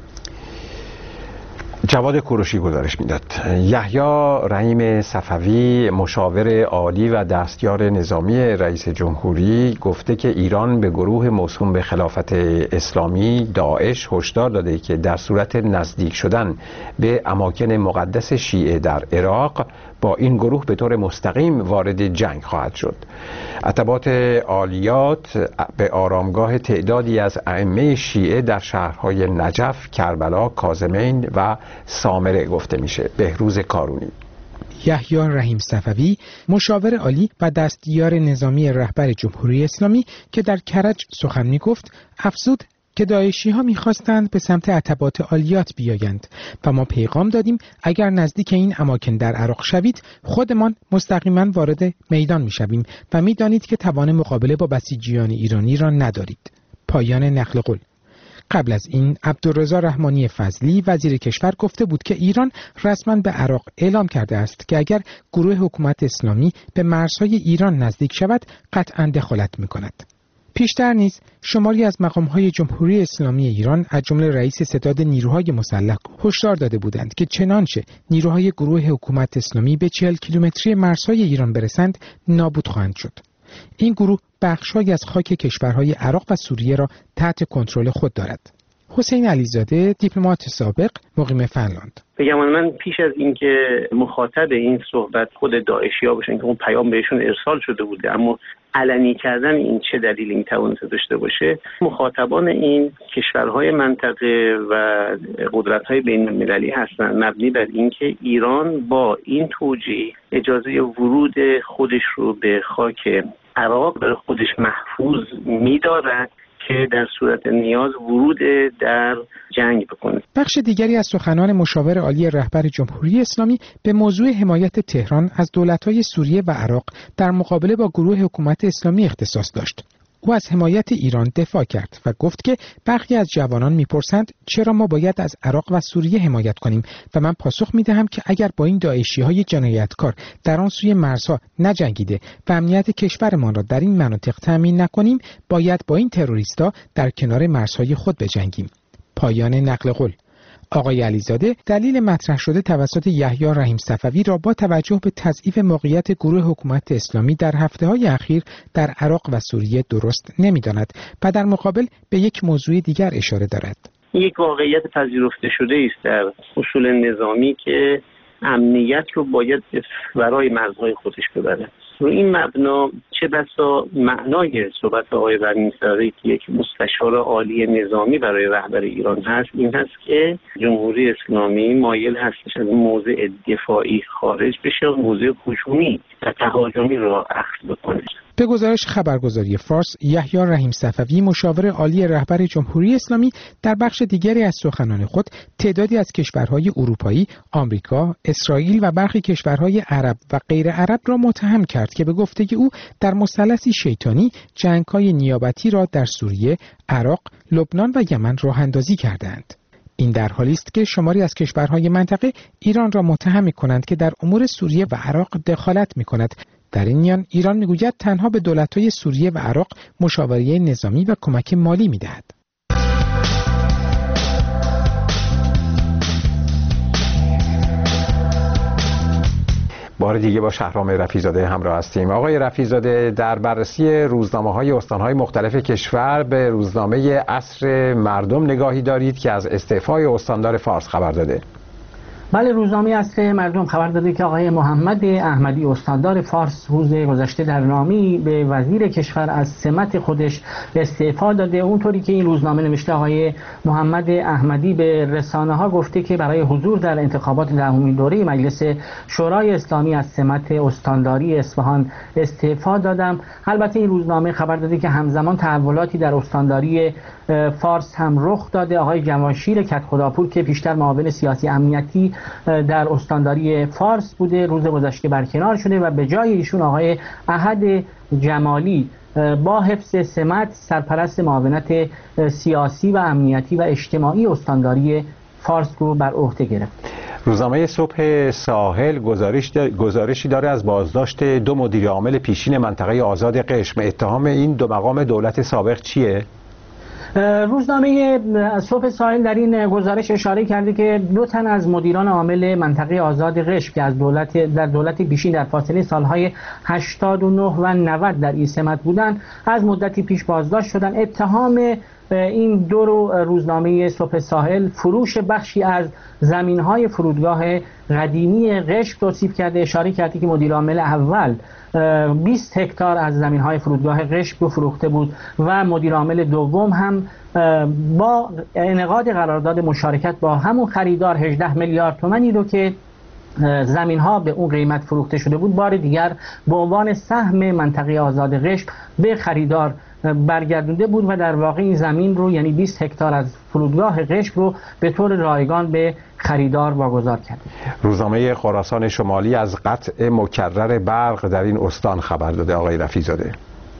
جواد کوروشی گزارش میداد. یحیی رحیم صفوی مشاور عالی و دستیار نظامی رئیس جمهوری گفته که ایران به گروه موسوم به خلافت اسلامی داعش هشدار داده که در صورت نزدیک شدن به اماکن مقدس شیعه در عراق با این گروه به طور مستقیم وارد جنگ خواهد شد. عتبات عالیات به آرامگاه تعدادی از ائمه شیعه در شهرهای نجف، کربلا، کاظمین و سامره گفته میشه. بهروز کارونی. یحیی رحیم صفوی مشاور عالی و دستیار نظامی رهبر جمهوری اسلامی که در کرج سخن میگفت افزود که داعشی ها میخواستند به سمت عتبات عالیات بیایند و ما پیغام دادیم اگر نزدیک این اماکن در عراق شوید خودمان مستقیما وارد میدان میشویم و میدانید که توان مقابله با بسیجیان ایرانی را ندارید. پایان نقل قول. قبل از این عبدالرضا رحمانی فضلی وزیر کشور گفته بود که ایران رسما به عراق اعلام کرده است که اگر گروه حکومت اسلامی به مرزهای ایران نزدیک شود قطعا دخالت میکند. پیشتر نیز شماری از مقام‌های جمهوری اسلامی ایران از جمله رئیس ستاد نیروهای مسلح هشدار داده بودند که چنانچه نیروهای گروه حکومت اسلامی به چهل کیلومتری مرزهای ایران برسند نابود خواهند شد. این گروه بخش‌هایی از خاک کشورهای عراق و سوریه را تحت کنترل خود دارد. حسین علیزاده، دیپلمات سابق، مقیم فنلاند: بگم من پیش از اینکه مخاطب این صحبت خود داعشی‌ها باشن که اون پیام بهشون ارسال شده بوده، اما علنی کردن این چه دلیلی میتوانست داشته باشه، مخاطبان این کشورهای منطقه و قدرت‌های بین‌المللی هستند، مبنی بر اینکه ایران با این توجیه اجازه ورود خودش رو به خاک عراق برای خودش محفوظ می‌دارد که در صورت نیاز ورود در جنگ بکنه. بخش دیگری از سخنان مشاور عالی رهبر جمهوری اسلامی به موضوع حمایت تهران از دولت‌های سوریه و عراق در مقابله با گروه حکومت اسلامی اختصاص داشت. او از حمایت ایران دفاع کرد و گفت که برخی از جوانان میپرسند چرا ما باید از عراق و سوریه حمایت کنیم و من پاسخ میدهم که اگر با این داعشی‌های جنایتکار در آن سوی مرزها نجنگیده و امنیت کشورمان را در این مناطق تامین نکنیم، باید با این تروریست‌ها در کنار مرزهای خود بجنگیم. پایان نقل قول. آقای علیزاده دلیل مطرح شده توسط یحیی رحیم صفوی را با توجه به تضعیف موقعیت گروه حکومت اسلامی در هفته‌های اخیر در عراق و سوریه درست نمی‌داند و در مقابل به یک موضوع دیگر اشاره دارد. یک واقعیت پذیرفته شده است در اصول نظامی که امنیت رو باید برای مرزهای خودش ببره. رو این مبنا چه بسا معنای صحبت آقای رحیم صفوی که یک مستشار عالی نظامی برای رهبر ایران هست این هست که جمهوری اسلامی مایل هستش از موضع دفاعی خارج بشه و موضع هجومی و تهاجمی را اخذ بکنه. به گزارش خبرگزاری فارس، یحیی رحیم صفوی مشاور عالی رهبر جمهوری اسلامی در بخش دیگری از سخنان خود تعدادی از کشورهای اروپایی، آمریکا، اسرائیل و برخی کشورهای عرب و غیر عرب را متهم کرد که به گفته او در مثلثی شیطانی جنگ‌های نیابتی را در سوریه، عراق، لبنان و یمن راه اندازی کردند. این در حالی است که شماری از کشورهای منطقه ایران را متهم می‌کنند که در امور سوریه و عراق دخالت می‌کند. در این میان ایران میگوید تنها به دولت‌های سوریه و عراق مشاوره نظامی و کمک مالی میدهد. بار دیگه با شهرام رفیع‌زاده همراه هستیم. آقای رفیع‌زاده، در بررسی روزنامه‌های استان‌های مختلف کشور به روزنامه عصر مردم نگاهی دارید که از استعفای استاندار فارس خبر داده. بله، روزنامه عصر مردم خبر داده که آقای محمد احمدی استاندار فارس روز گذشته در نامی به وزیر کشور از سمت خودش استعفا داده. اونطوری که این روزنامه نوشته آقای محمد احمدی به رسانه ها گفته که برای حضور در انتخابات دهمین دوره مجلس شورای اسلامی از سمت استانداری اصفهان استعفا دادم. البته این روزنامه خبر داده که همزمان تحولاتی در استانداری فارس هم رخ داده. آقای جوانشیر کدخداپور که پیشتر معاون سیاسی امنیتی در استانداری فارس بوده روز گذشته برکنار شده و به جای ایشون آقای احد جمالی با حفظ سمت سرپرست معاونت سیاسی و امنیتی و اجتماعی استانداری فارس رو بر عهده گرفت. روزنامه صبح ساحل گزارش گزارشی داره از بازداشت دو مدیر عامل پیشین منطقه آزاد قشم. اتهام این دو مقام دولت سابق چیه؟ روزنامه صبح ساحل در این گزارش اشاره کرده که دو تن از مدیران عامل منطقه آزاد قشم که از دولت در دولت پیشین در فاصله سالهای هشتاد و نه و نود در این سمت بودند از مدتی پیش بازداشت شدند. اتهام این دو رو روزنامه صبح ساحل فروش بخشی از زمین‌های فرودگاه قدیمی قشم توصیف کرده. اشاره کرده که مدیر عامل اول بیست هکتار از زمین‌های فرودگاه قشم رو فروخته بود و مدیر عامل دوم هم با انعقاد قرارداد مشارکت با همون خریدار هجده میلیارد تومانی رو که زمین ها به اون قیمت فروخته شده بود بار دیگر به عنوان سهم منطقه آزاد قشم به خریدار برگردونده بود و در واقع این زمین رو یعنی بیست هکتار از فرودگاه قشم رو به طور رایگان به خریدار واگذار کرده. روزنامه خراسان شمالی از قطع مکرر برق در این استان خبر داده. آقای رفیع‌زاده،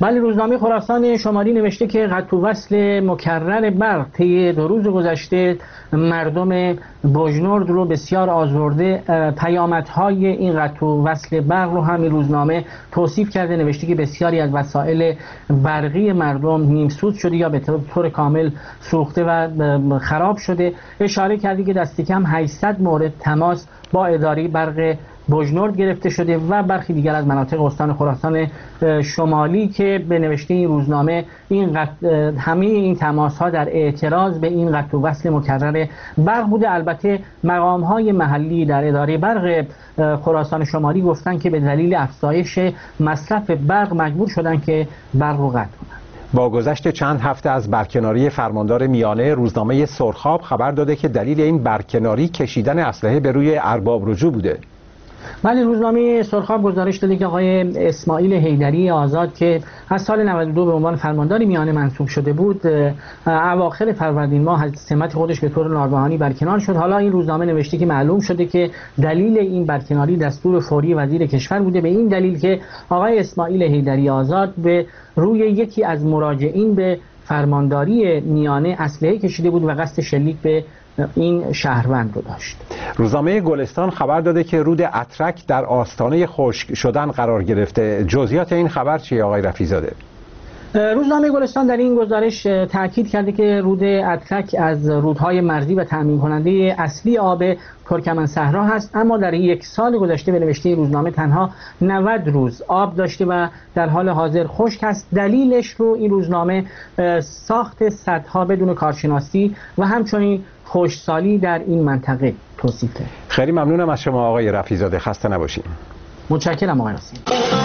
بله، روزنامه خراسان شمالی نوشته که قطع و وصل مکرر برق طی دو روز گذشته مردم بوجنورد رو بسیار آزرده. پیامدهای این قطع و وصل برق رو هم این روزنامه توصیف کرده، نوشته که بسیاری از وسایل برقی مردم نیمسوز شده یا به طور کامل سوخته و خراب شده. اشاره کرده که دست کم هشتصد مورد تماس با اداره برق بوجنورد گرفته شده و برخی دیگر از مناطق استان خراسان شمالی که به نوشته این روزنامه این همه این تماس ها در اعتراض به این قطع و وصل مکرر برق بوده. البته مقام های محلی در اداره برق خراسان شمالی گفتن که به دلیل افزایش مصرف برق مجبور شدن که برق رو قطع کنن. با گذشت چند هفته از برکناری فرماندار میانه، روزنامه سرخاب خبر داده که دلیل این برکناری کشیدن اسلحه به روی ارباب رجوع بوده. بله، روزنامه سرخاب گزارش داده که آقای اسماعیل حیدری آزاد که از سال نود و دو به عنوان فرماندار میانه منصوب شده بود، اواخر فروردین ماه از سمت خودش به طور ناگهانی برکنار شد. حالا این روزنامه نوشته که معلوم شده که دلیل این برکناری دستور فوری وزیر کشور بوده، به این دلیل که آقای اسماعیل حیدری آزاد به روی یکی از مراجعین به فرمانداری میانه اسلحه کشیده بود و قصد شلیک به این شهروند رو داشت. روزنامه گلستان خبر داده که رود اترک در آستانه خشک شدن قرار گرفته. جزئیات این خبر چیه آقای رفیع‌زاده؟ روزنامه گلستان در این گزارش تاکید کرده که رود اترک از رودهای مرزی و تامین کننده اصلی آب ترکمن صحرا هست، اما در یک سال گذشته به نوشته روزنامه تنها نود روز آب داشته و در حال حاضر خشک است. دلیلش رو این روزنامه ساخت سدها بدون کارشناسی و همچنین خشکسالی در این منطقه توصیف کرد. خیلی ممنونم از شما آقای رفیع‌زاده، خسته نباشید. متشکرم آقای ناصری.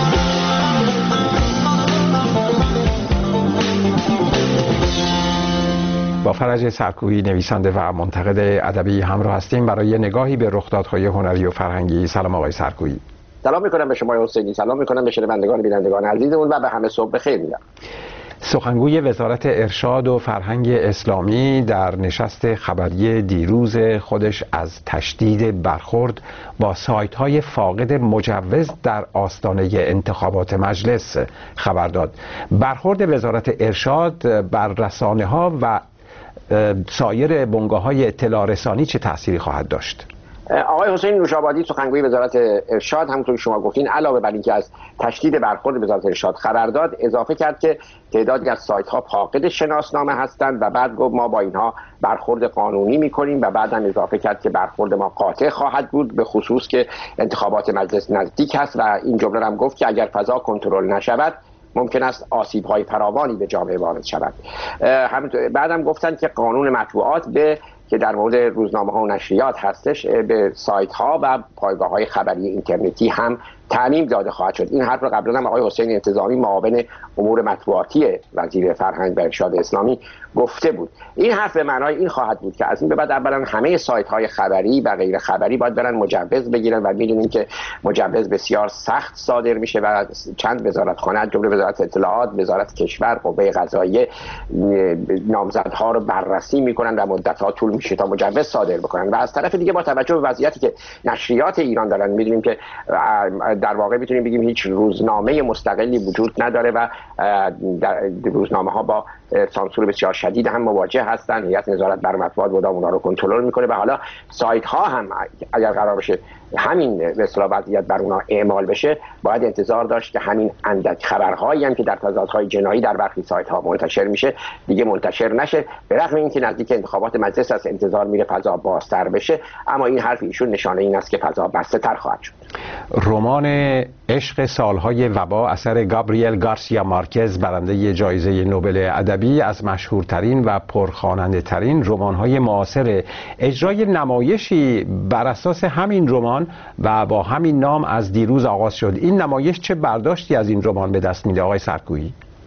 با فرج سرکویی، نویسنده و منتقد ادبی همراه هستیم برای نگاهی به رخدادهای هنری و فرهنگی. سلام آقای سرکویی. سلام میکنم به شما حسینی، سلام میکنم به شنوندگان بینندگان عزیزمون و به همه صبح بخیر میگم. سخنگوی وزارت ارشاد و فرهنگ اسلامی در نشست خبری دیروز خودش از تشدید برخورد با سایت‌های فاقد مجوز در آستانه انتخابات مجلس خبر داد. برخورد وزارت ارشاد بر رسانه‌ها و سایر بنگاه‌های اطلاع رسانی چه تأثیری خواهد داشت؟ آقای حسین نوشابادی سخنگوی وزارت ارشاد همونطور که شما گفتین علاوه بر اینکه از تشدید برخورد وزارت ارشاد خبر داد، اضافه کرد که تعدادی از سایت ها فاقد شناسنامه هستند و بعد گفت ما با اینها برخورد قانونی میکنیم و بعد هم اضافه کرد که برخورد ما قاطع خواهد بود، به خصوص که انتخابات مجلس نزدیک هست و این جمله هم گفت که اگر فضا کنترل نشود ممکن است آسیب‌های فراوانی به جامعه وارد شود. بعدم گفتن که قانون مطبوعات به که در مورد روزنامه ها و نشریات هستش به سایت ها و پایگاه های خبری اینترنتی هم تعمیم داده خواهد شد. این حرف رو قبلا هم آقای حسین انتظامی معاون امور مطبوعاتی وزیر فرهنگ و ارشاد اسلامی گفته بود. این حرف به معنای این خواهد بود که از این به بعد اولا همه سایت های خبری و غیر خبری باید برن مجوز بگیرن و میدونیم که مجوز بسیار سخت صادر میشه و چند وزارتخانه از جمله وزارت اطلاعات، وزارت کشور، قوه قضاییه نامزدها رو بررسی میکنن و مدت‌ها طول میشه تا مجوز صادر بکنن. و از طرف دیگه با توجه به وضعیتی که نشریات ایران دارن میدونیم که در واقع میتونیم بگیم هیچ روزنامه مستقلی وجود نداره و روزنامه ها با سانسور بسیار شدید هم مواجه هستن. هیئت نظارت بر مطبوعات مدام اونا رو کنترل میکنه و حالا سایت ها هم اگر قرار بشه همین به اصطلاح وضعیت بر اونها اعمال بشه، باید انتظار داشت که همین اندک خبرهایی هم که در تضادهای جنایی در برخی سایت ها منتشر میشه دیگه منتشر نشه. به رغم اینکه نزدیک انتخابات مجلس است انتظار میره فضا بازتر بشه، اما این حرف ایشون نشانه این است که فضا بسته تر خواهد شد. رمان عشق سالهای وبا اثر گابریل گارسیا مارکز برنده جایزه نوبل ادبی از مشهورترین و پرخواننده ترین رمان‌های معاصر، اجرای نمایشی بر اساس همین رمان و با همین نام از دیروز آغاز شد. این نمایش چه برداشتی از این رمان به دست میده آقای سرکویی؟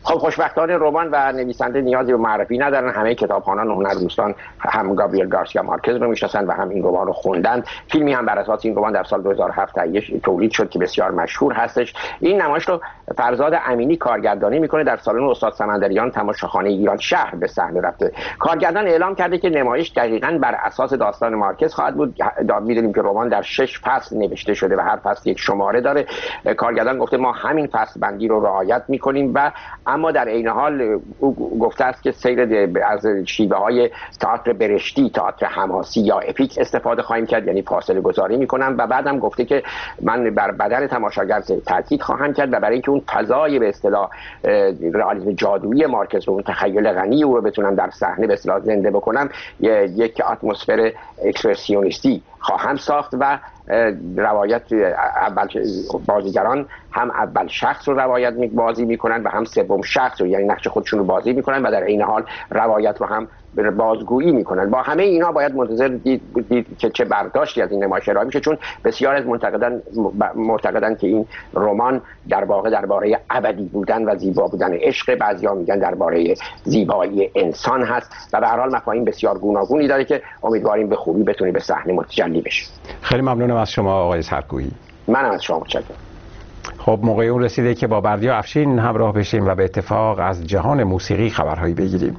خب خوشبختانه رمان و نویسنده نیازی به معرفی ندارن، همه کتابخوانان هنردوستان هم گابریل گارسیا مارکز رو میشناسن و هم این رمان رو خوندن. فیلمی هم بر اساس این رمان در سال دو هزار و هفت تولید شد که بسیار مشهور هستش. این نمایش رو فرزاد امینی کارگردانی میکنه، در سالن استاد سمندریان تماشاخانه ایران شهر به صحنه رفته. کارگردان اعلام کرده که نمایش دقیقاً بر اساس داستان مارکز خواهد بود. میدونیم که رمان در شش فصل نوشته شده و هر فصل یک شماره داره. کارگردان گفته ما همین فصل بندی رو رعایت میکنیم و اما در عین حال او گفته است که سیر از شیوه های تئاتر برشتی، تئاتر حماسی یا اپیک استفاده خواهیم کرد، یعنی فاصله گذاری میکنم. و بعدم گفته که من بر بدن تماشاگر تاکید خواهم کرد و برای اینکه اون فضای به اصطلاح رئالیسم جادویی مارکز رو، اون تخیل غنی او رو بتونم در صحنه به اصطلاح زنده بکنم، یک اتمسفر اکسپرسیونیستی خواهم ساخت و روایت اول بازیگران هم اول شخص رو روایت بازی میکنن و هم سوم شخص رو، یعنی نقش خودشون رو بازی میکنن و در این حال روایت رو هم بازگویی میکنن. با همه اینا باید منتظر دید, دید که چه برداشتی از این نمایش ارائه میشه، چون بسیار از منتقدان معتقدن که این رمان در واقع درباره ابدی بودن و زیبا بودن عشق، بعضیا میگن درباره زیبایی انسان هست و به هر حال مفاهیم بسیار گوناگونی داره که امیدواریم به خوبی بتونه به صحنه متجلی بشه. خیلی ممنونم از شما آقای سرکویی. منم از شما متشکرم. خب موقع اون رسیده که با بردیا افشین همراه بشیم و به اتفاق از جهان موسیقی خبرهایی بگیریم.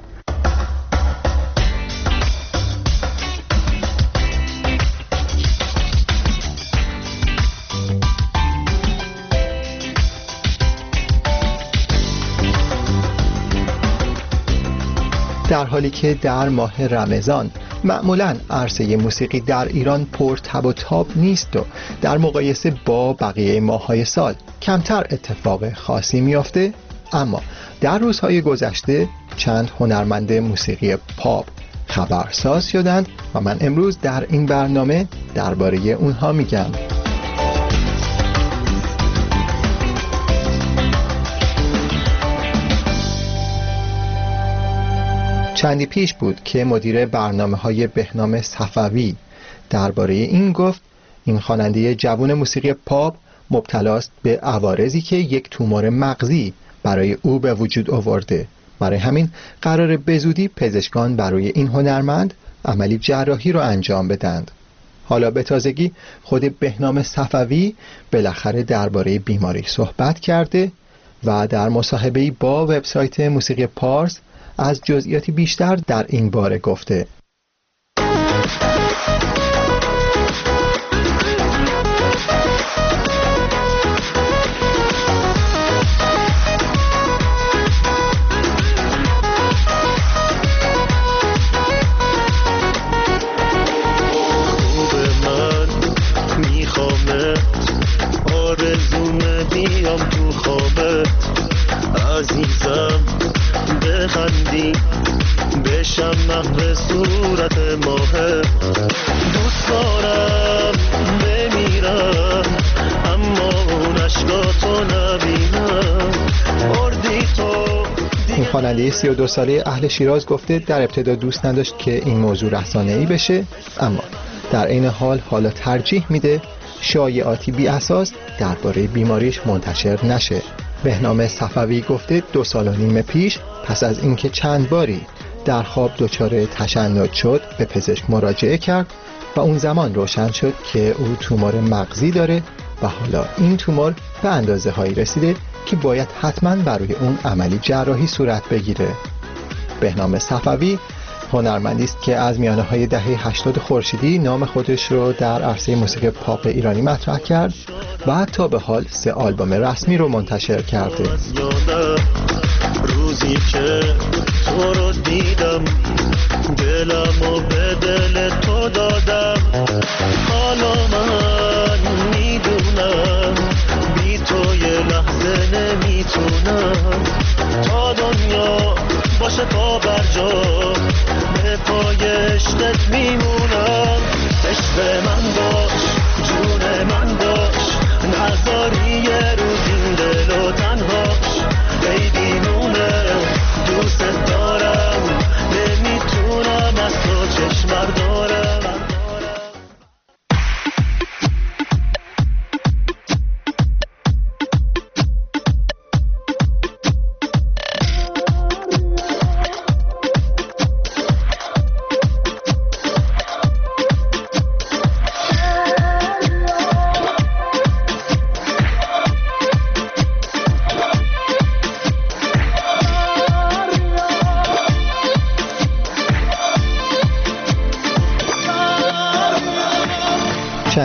در حالی که در ماه رمضان معمولاً عرصه موسیقی در ایران پر تب و تاب نیست و در مقایسه با بقیه ماه‌های سال کمتر اتفاق خاصی میافته، اما در روزهای گذشته چند هنرمند موسیقی پاپ خبرساز شدند و من امروز در این برنامه درباره اونها میگم. چندی پیش بود که مدیر برنامه‌های بهنام صفوی درباره این گفت این خواننده جوان موسیقی پاپ مبتلاست به عوارضی که یک تومور مغزی برای او به وجود آورده. برای همین قرار به زودی پزشکان برای این هنرمند عملی جراحی رو انجام بدند. حالا به تازگی خود بهنام صفوی بالاخره درباره بیماری صحبت کرده و در مصاحبه‌ای با وبسایت موسیقی پارس از جزئیاتی بیشتر در این باره گفته. عزیزم بخندی بشم مهر صورت ماه، دوست دارم بمیرم اما اون عشقاتو نبینم، اردی تو. این خواننده سی و دو ساله اهل شیراز گفته در ابتدا دوست نداشت که این موضوع رسانه‌ای بشه، اما در این حال حالا ترجیح میده شایعاتی بی اساس درباره بیماریش منتشر نشه. بهنام صفوی گفته دو سال و نیم پیش پس از اینکه چند باری در خواب دچار تشنج شد به پزشک مراجعه کرد و اون زمان روشن شد که او تومور مغزی داره و حالا این تومور به اندازه هایی رسیده که باید حتما برای اون عملی جراحی صورت بگیره. بهنام صفوی هنرمندی است که از میانه های دهه هشتاد خورشیدی نام خودش رو در عرصه موسیقی پاپ ایرانی مطرح کرد و تا به حال سه آلبوم رسمی رو منتشر کرده. روزی که تو رو دیدم دلمو به دل تو دادم، حالا من میدونم بی تو یه لحظه نمیتونم، تا دنیا باشه پا بر جا به پای عشقت میمونم. عشق من باش جون من باش، نذاری یه روز این دل و تنهاش، ای دیوونه دوست دارم نمیتونم از تو چشم بردارم.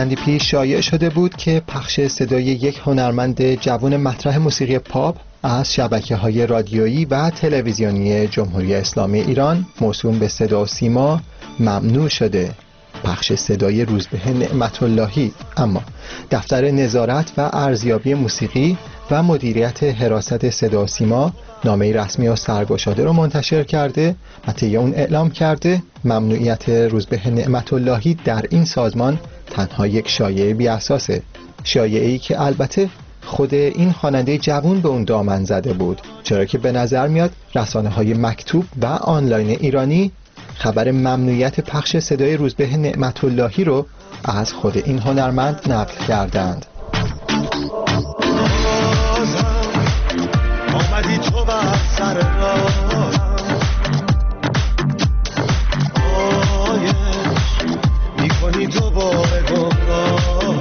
چندی پیش شایع شده بود که پخش صدای یک هنرمند جوان مطرح موسیقی پاپ از شبکه‌های رادیویی و تلویزیونی جمهوری اسلامی ایران موسوم به صدا و سیما ممنوع شده. پخش صدای روزبه نعمت‌اللهی. اما دفتر نظارت و ارزیابی موسیقی و مدیریت حراست صدا و سیما نامه رسمی و سرگشاده رو منتشر کرده و طی اون اعلام کرده ممنوعیت روزبه نعمت‌اللهی در این سازمان تنها یک شایعه بی اساسه. شایعه‌ای که البته خود این خواننده جوان به اون دامن زده بود، چرا که به نظر میاد رسانه‌های مکتوب و آنلاین ایرانی خبر ممنوعیت پخش صدای روزبه نعمت‌اللهی رو از خود این هنرمند نقل کردند. آمدی تو بر سر راه آیش میکنی دوباره گمراه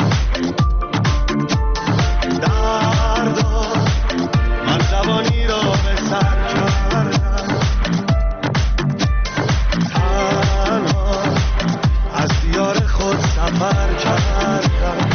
دردا من زبانی را به سر کردم تنها از دیار خود سفر کردم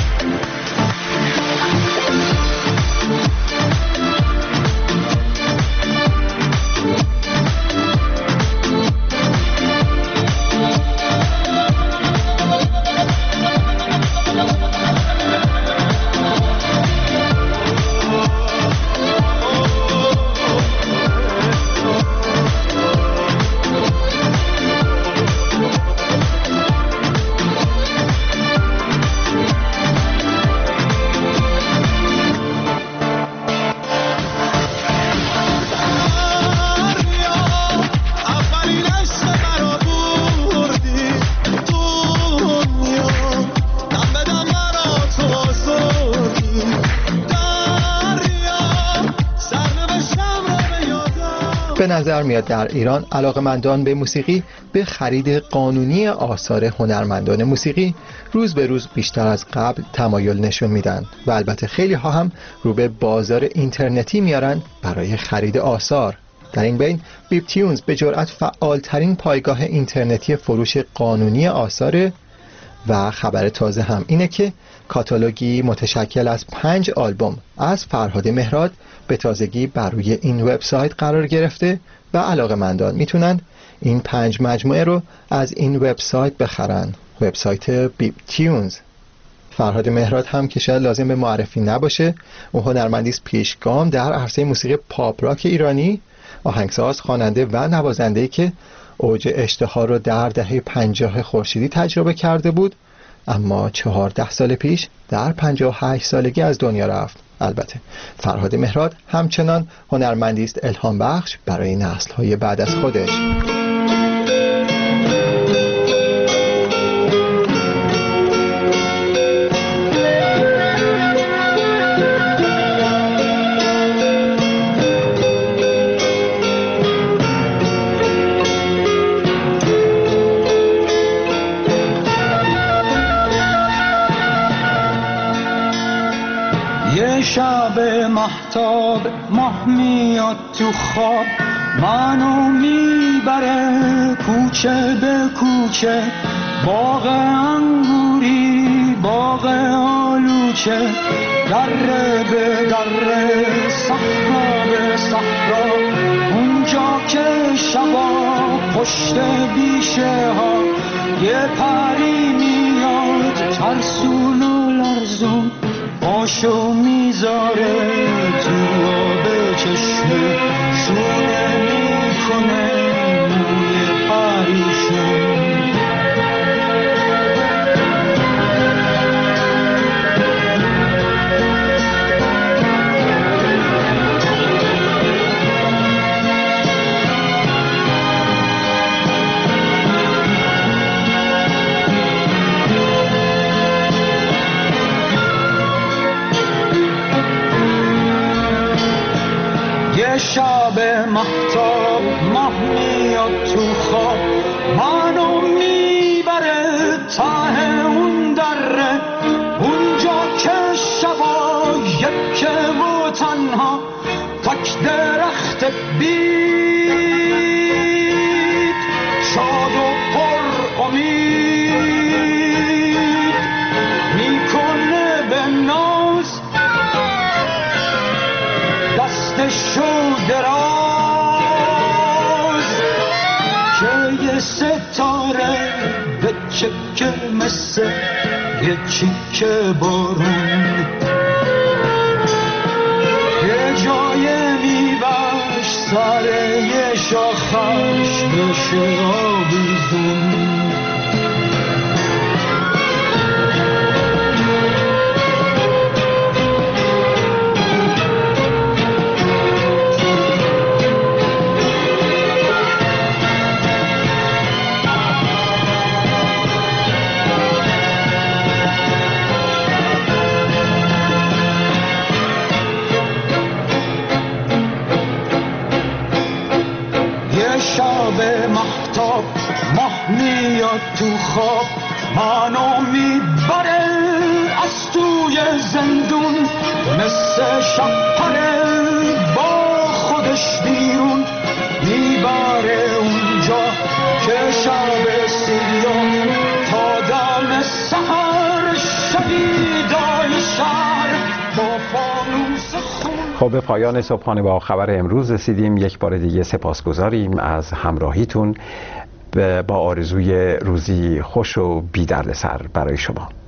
به نظر میاد در ایران علاقمندان به موسیقی به خرید قانونی آثار هنرمندان موسیقی روز به روز بیشتر از قبل تمایل نشون میدن و البته خیلی ها هم رو به بازار اینترنتی میارن برای خرید آثار. در این بین بیپ تیونز به جرأت فعالترین پایگاه اینترنتی فروش قانونی آثار و خبر تازه هم اینه که کاتالوگی متشکل از پنج آلبوم از فرهاد مهراد به تازگی بر روی این وبسایت قرار گرفته و علاقه‌مندان میتونن این پنج مجموعه رو از این وبسایت بخرن. وبسایت بیپ تیونز. فرهاد مهراد هم که شاید لازم به معرفی نباشه، او هنرمندی است پیشگام در عرصه موسیقی پاپ راک ایرانی، آهنگساز، خواننده و نوازنده‌ای که اوج اشتهار رو در دهه پنجاه خورشیدی تجربه کرده بود، اما چهارده سال پیش در پنجاه و هشت سالگی از دنیا رفت. البته فرهاد مهراد همچنان هنرمندی است الهام بخش برای نسل‌های بعد از خودش. شب مهتاب ماه میاد تو خواب منو میبره کوچه به کوچه، باغ انگوری باغ آلوچه، دره به دره صحرا به صحرا، اونجا که شبا پشت بیشه ها یه پری میاد ترسون و لرزون، پاشو میذاره تو آب چشمه، شونه میکنه موی پریشون. شب مهتاب ماه میاد تو خواب منو میبره ته اون دره، اونجا که شبا یکه و تنها تک درخت بید شاد و پر امید، گردش و دراز که یه ستاره به چکه مثل یه چیکه بارون یه جای میوش سر یه شاخش بشه آویزون شب مهتاب ماه میاد تو خواب منو میبره از توی زندون مثل شبپره با خودش بیرون میبره اونجا که شب سیاه تا دم سحر شهیدای شهر با فانوس خون. خب به پایان صبحانه با خبر امروز رسیدیم. یک بار دیگه سپاسگزاریم از همراهیتون با آرزوی روزی خوش و بی دردسر برای شما.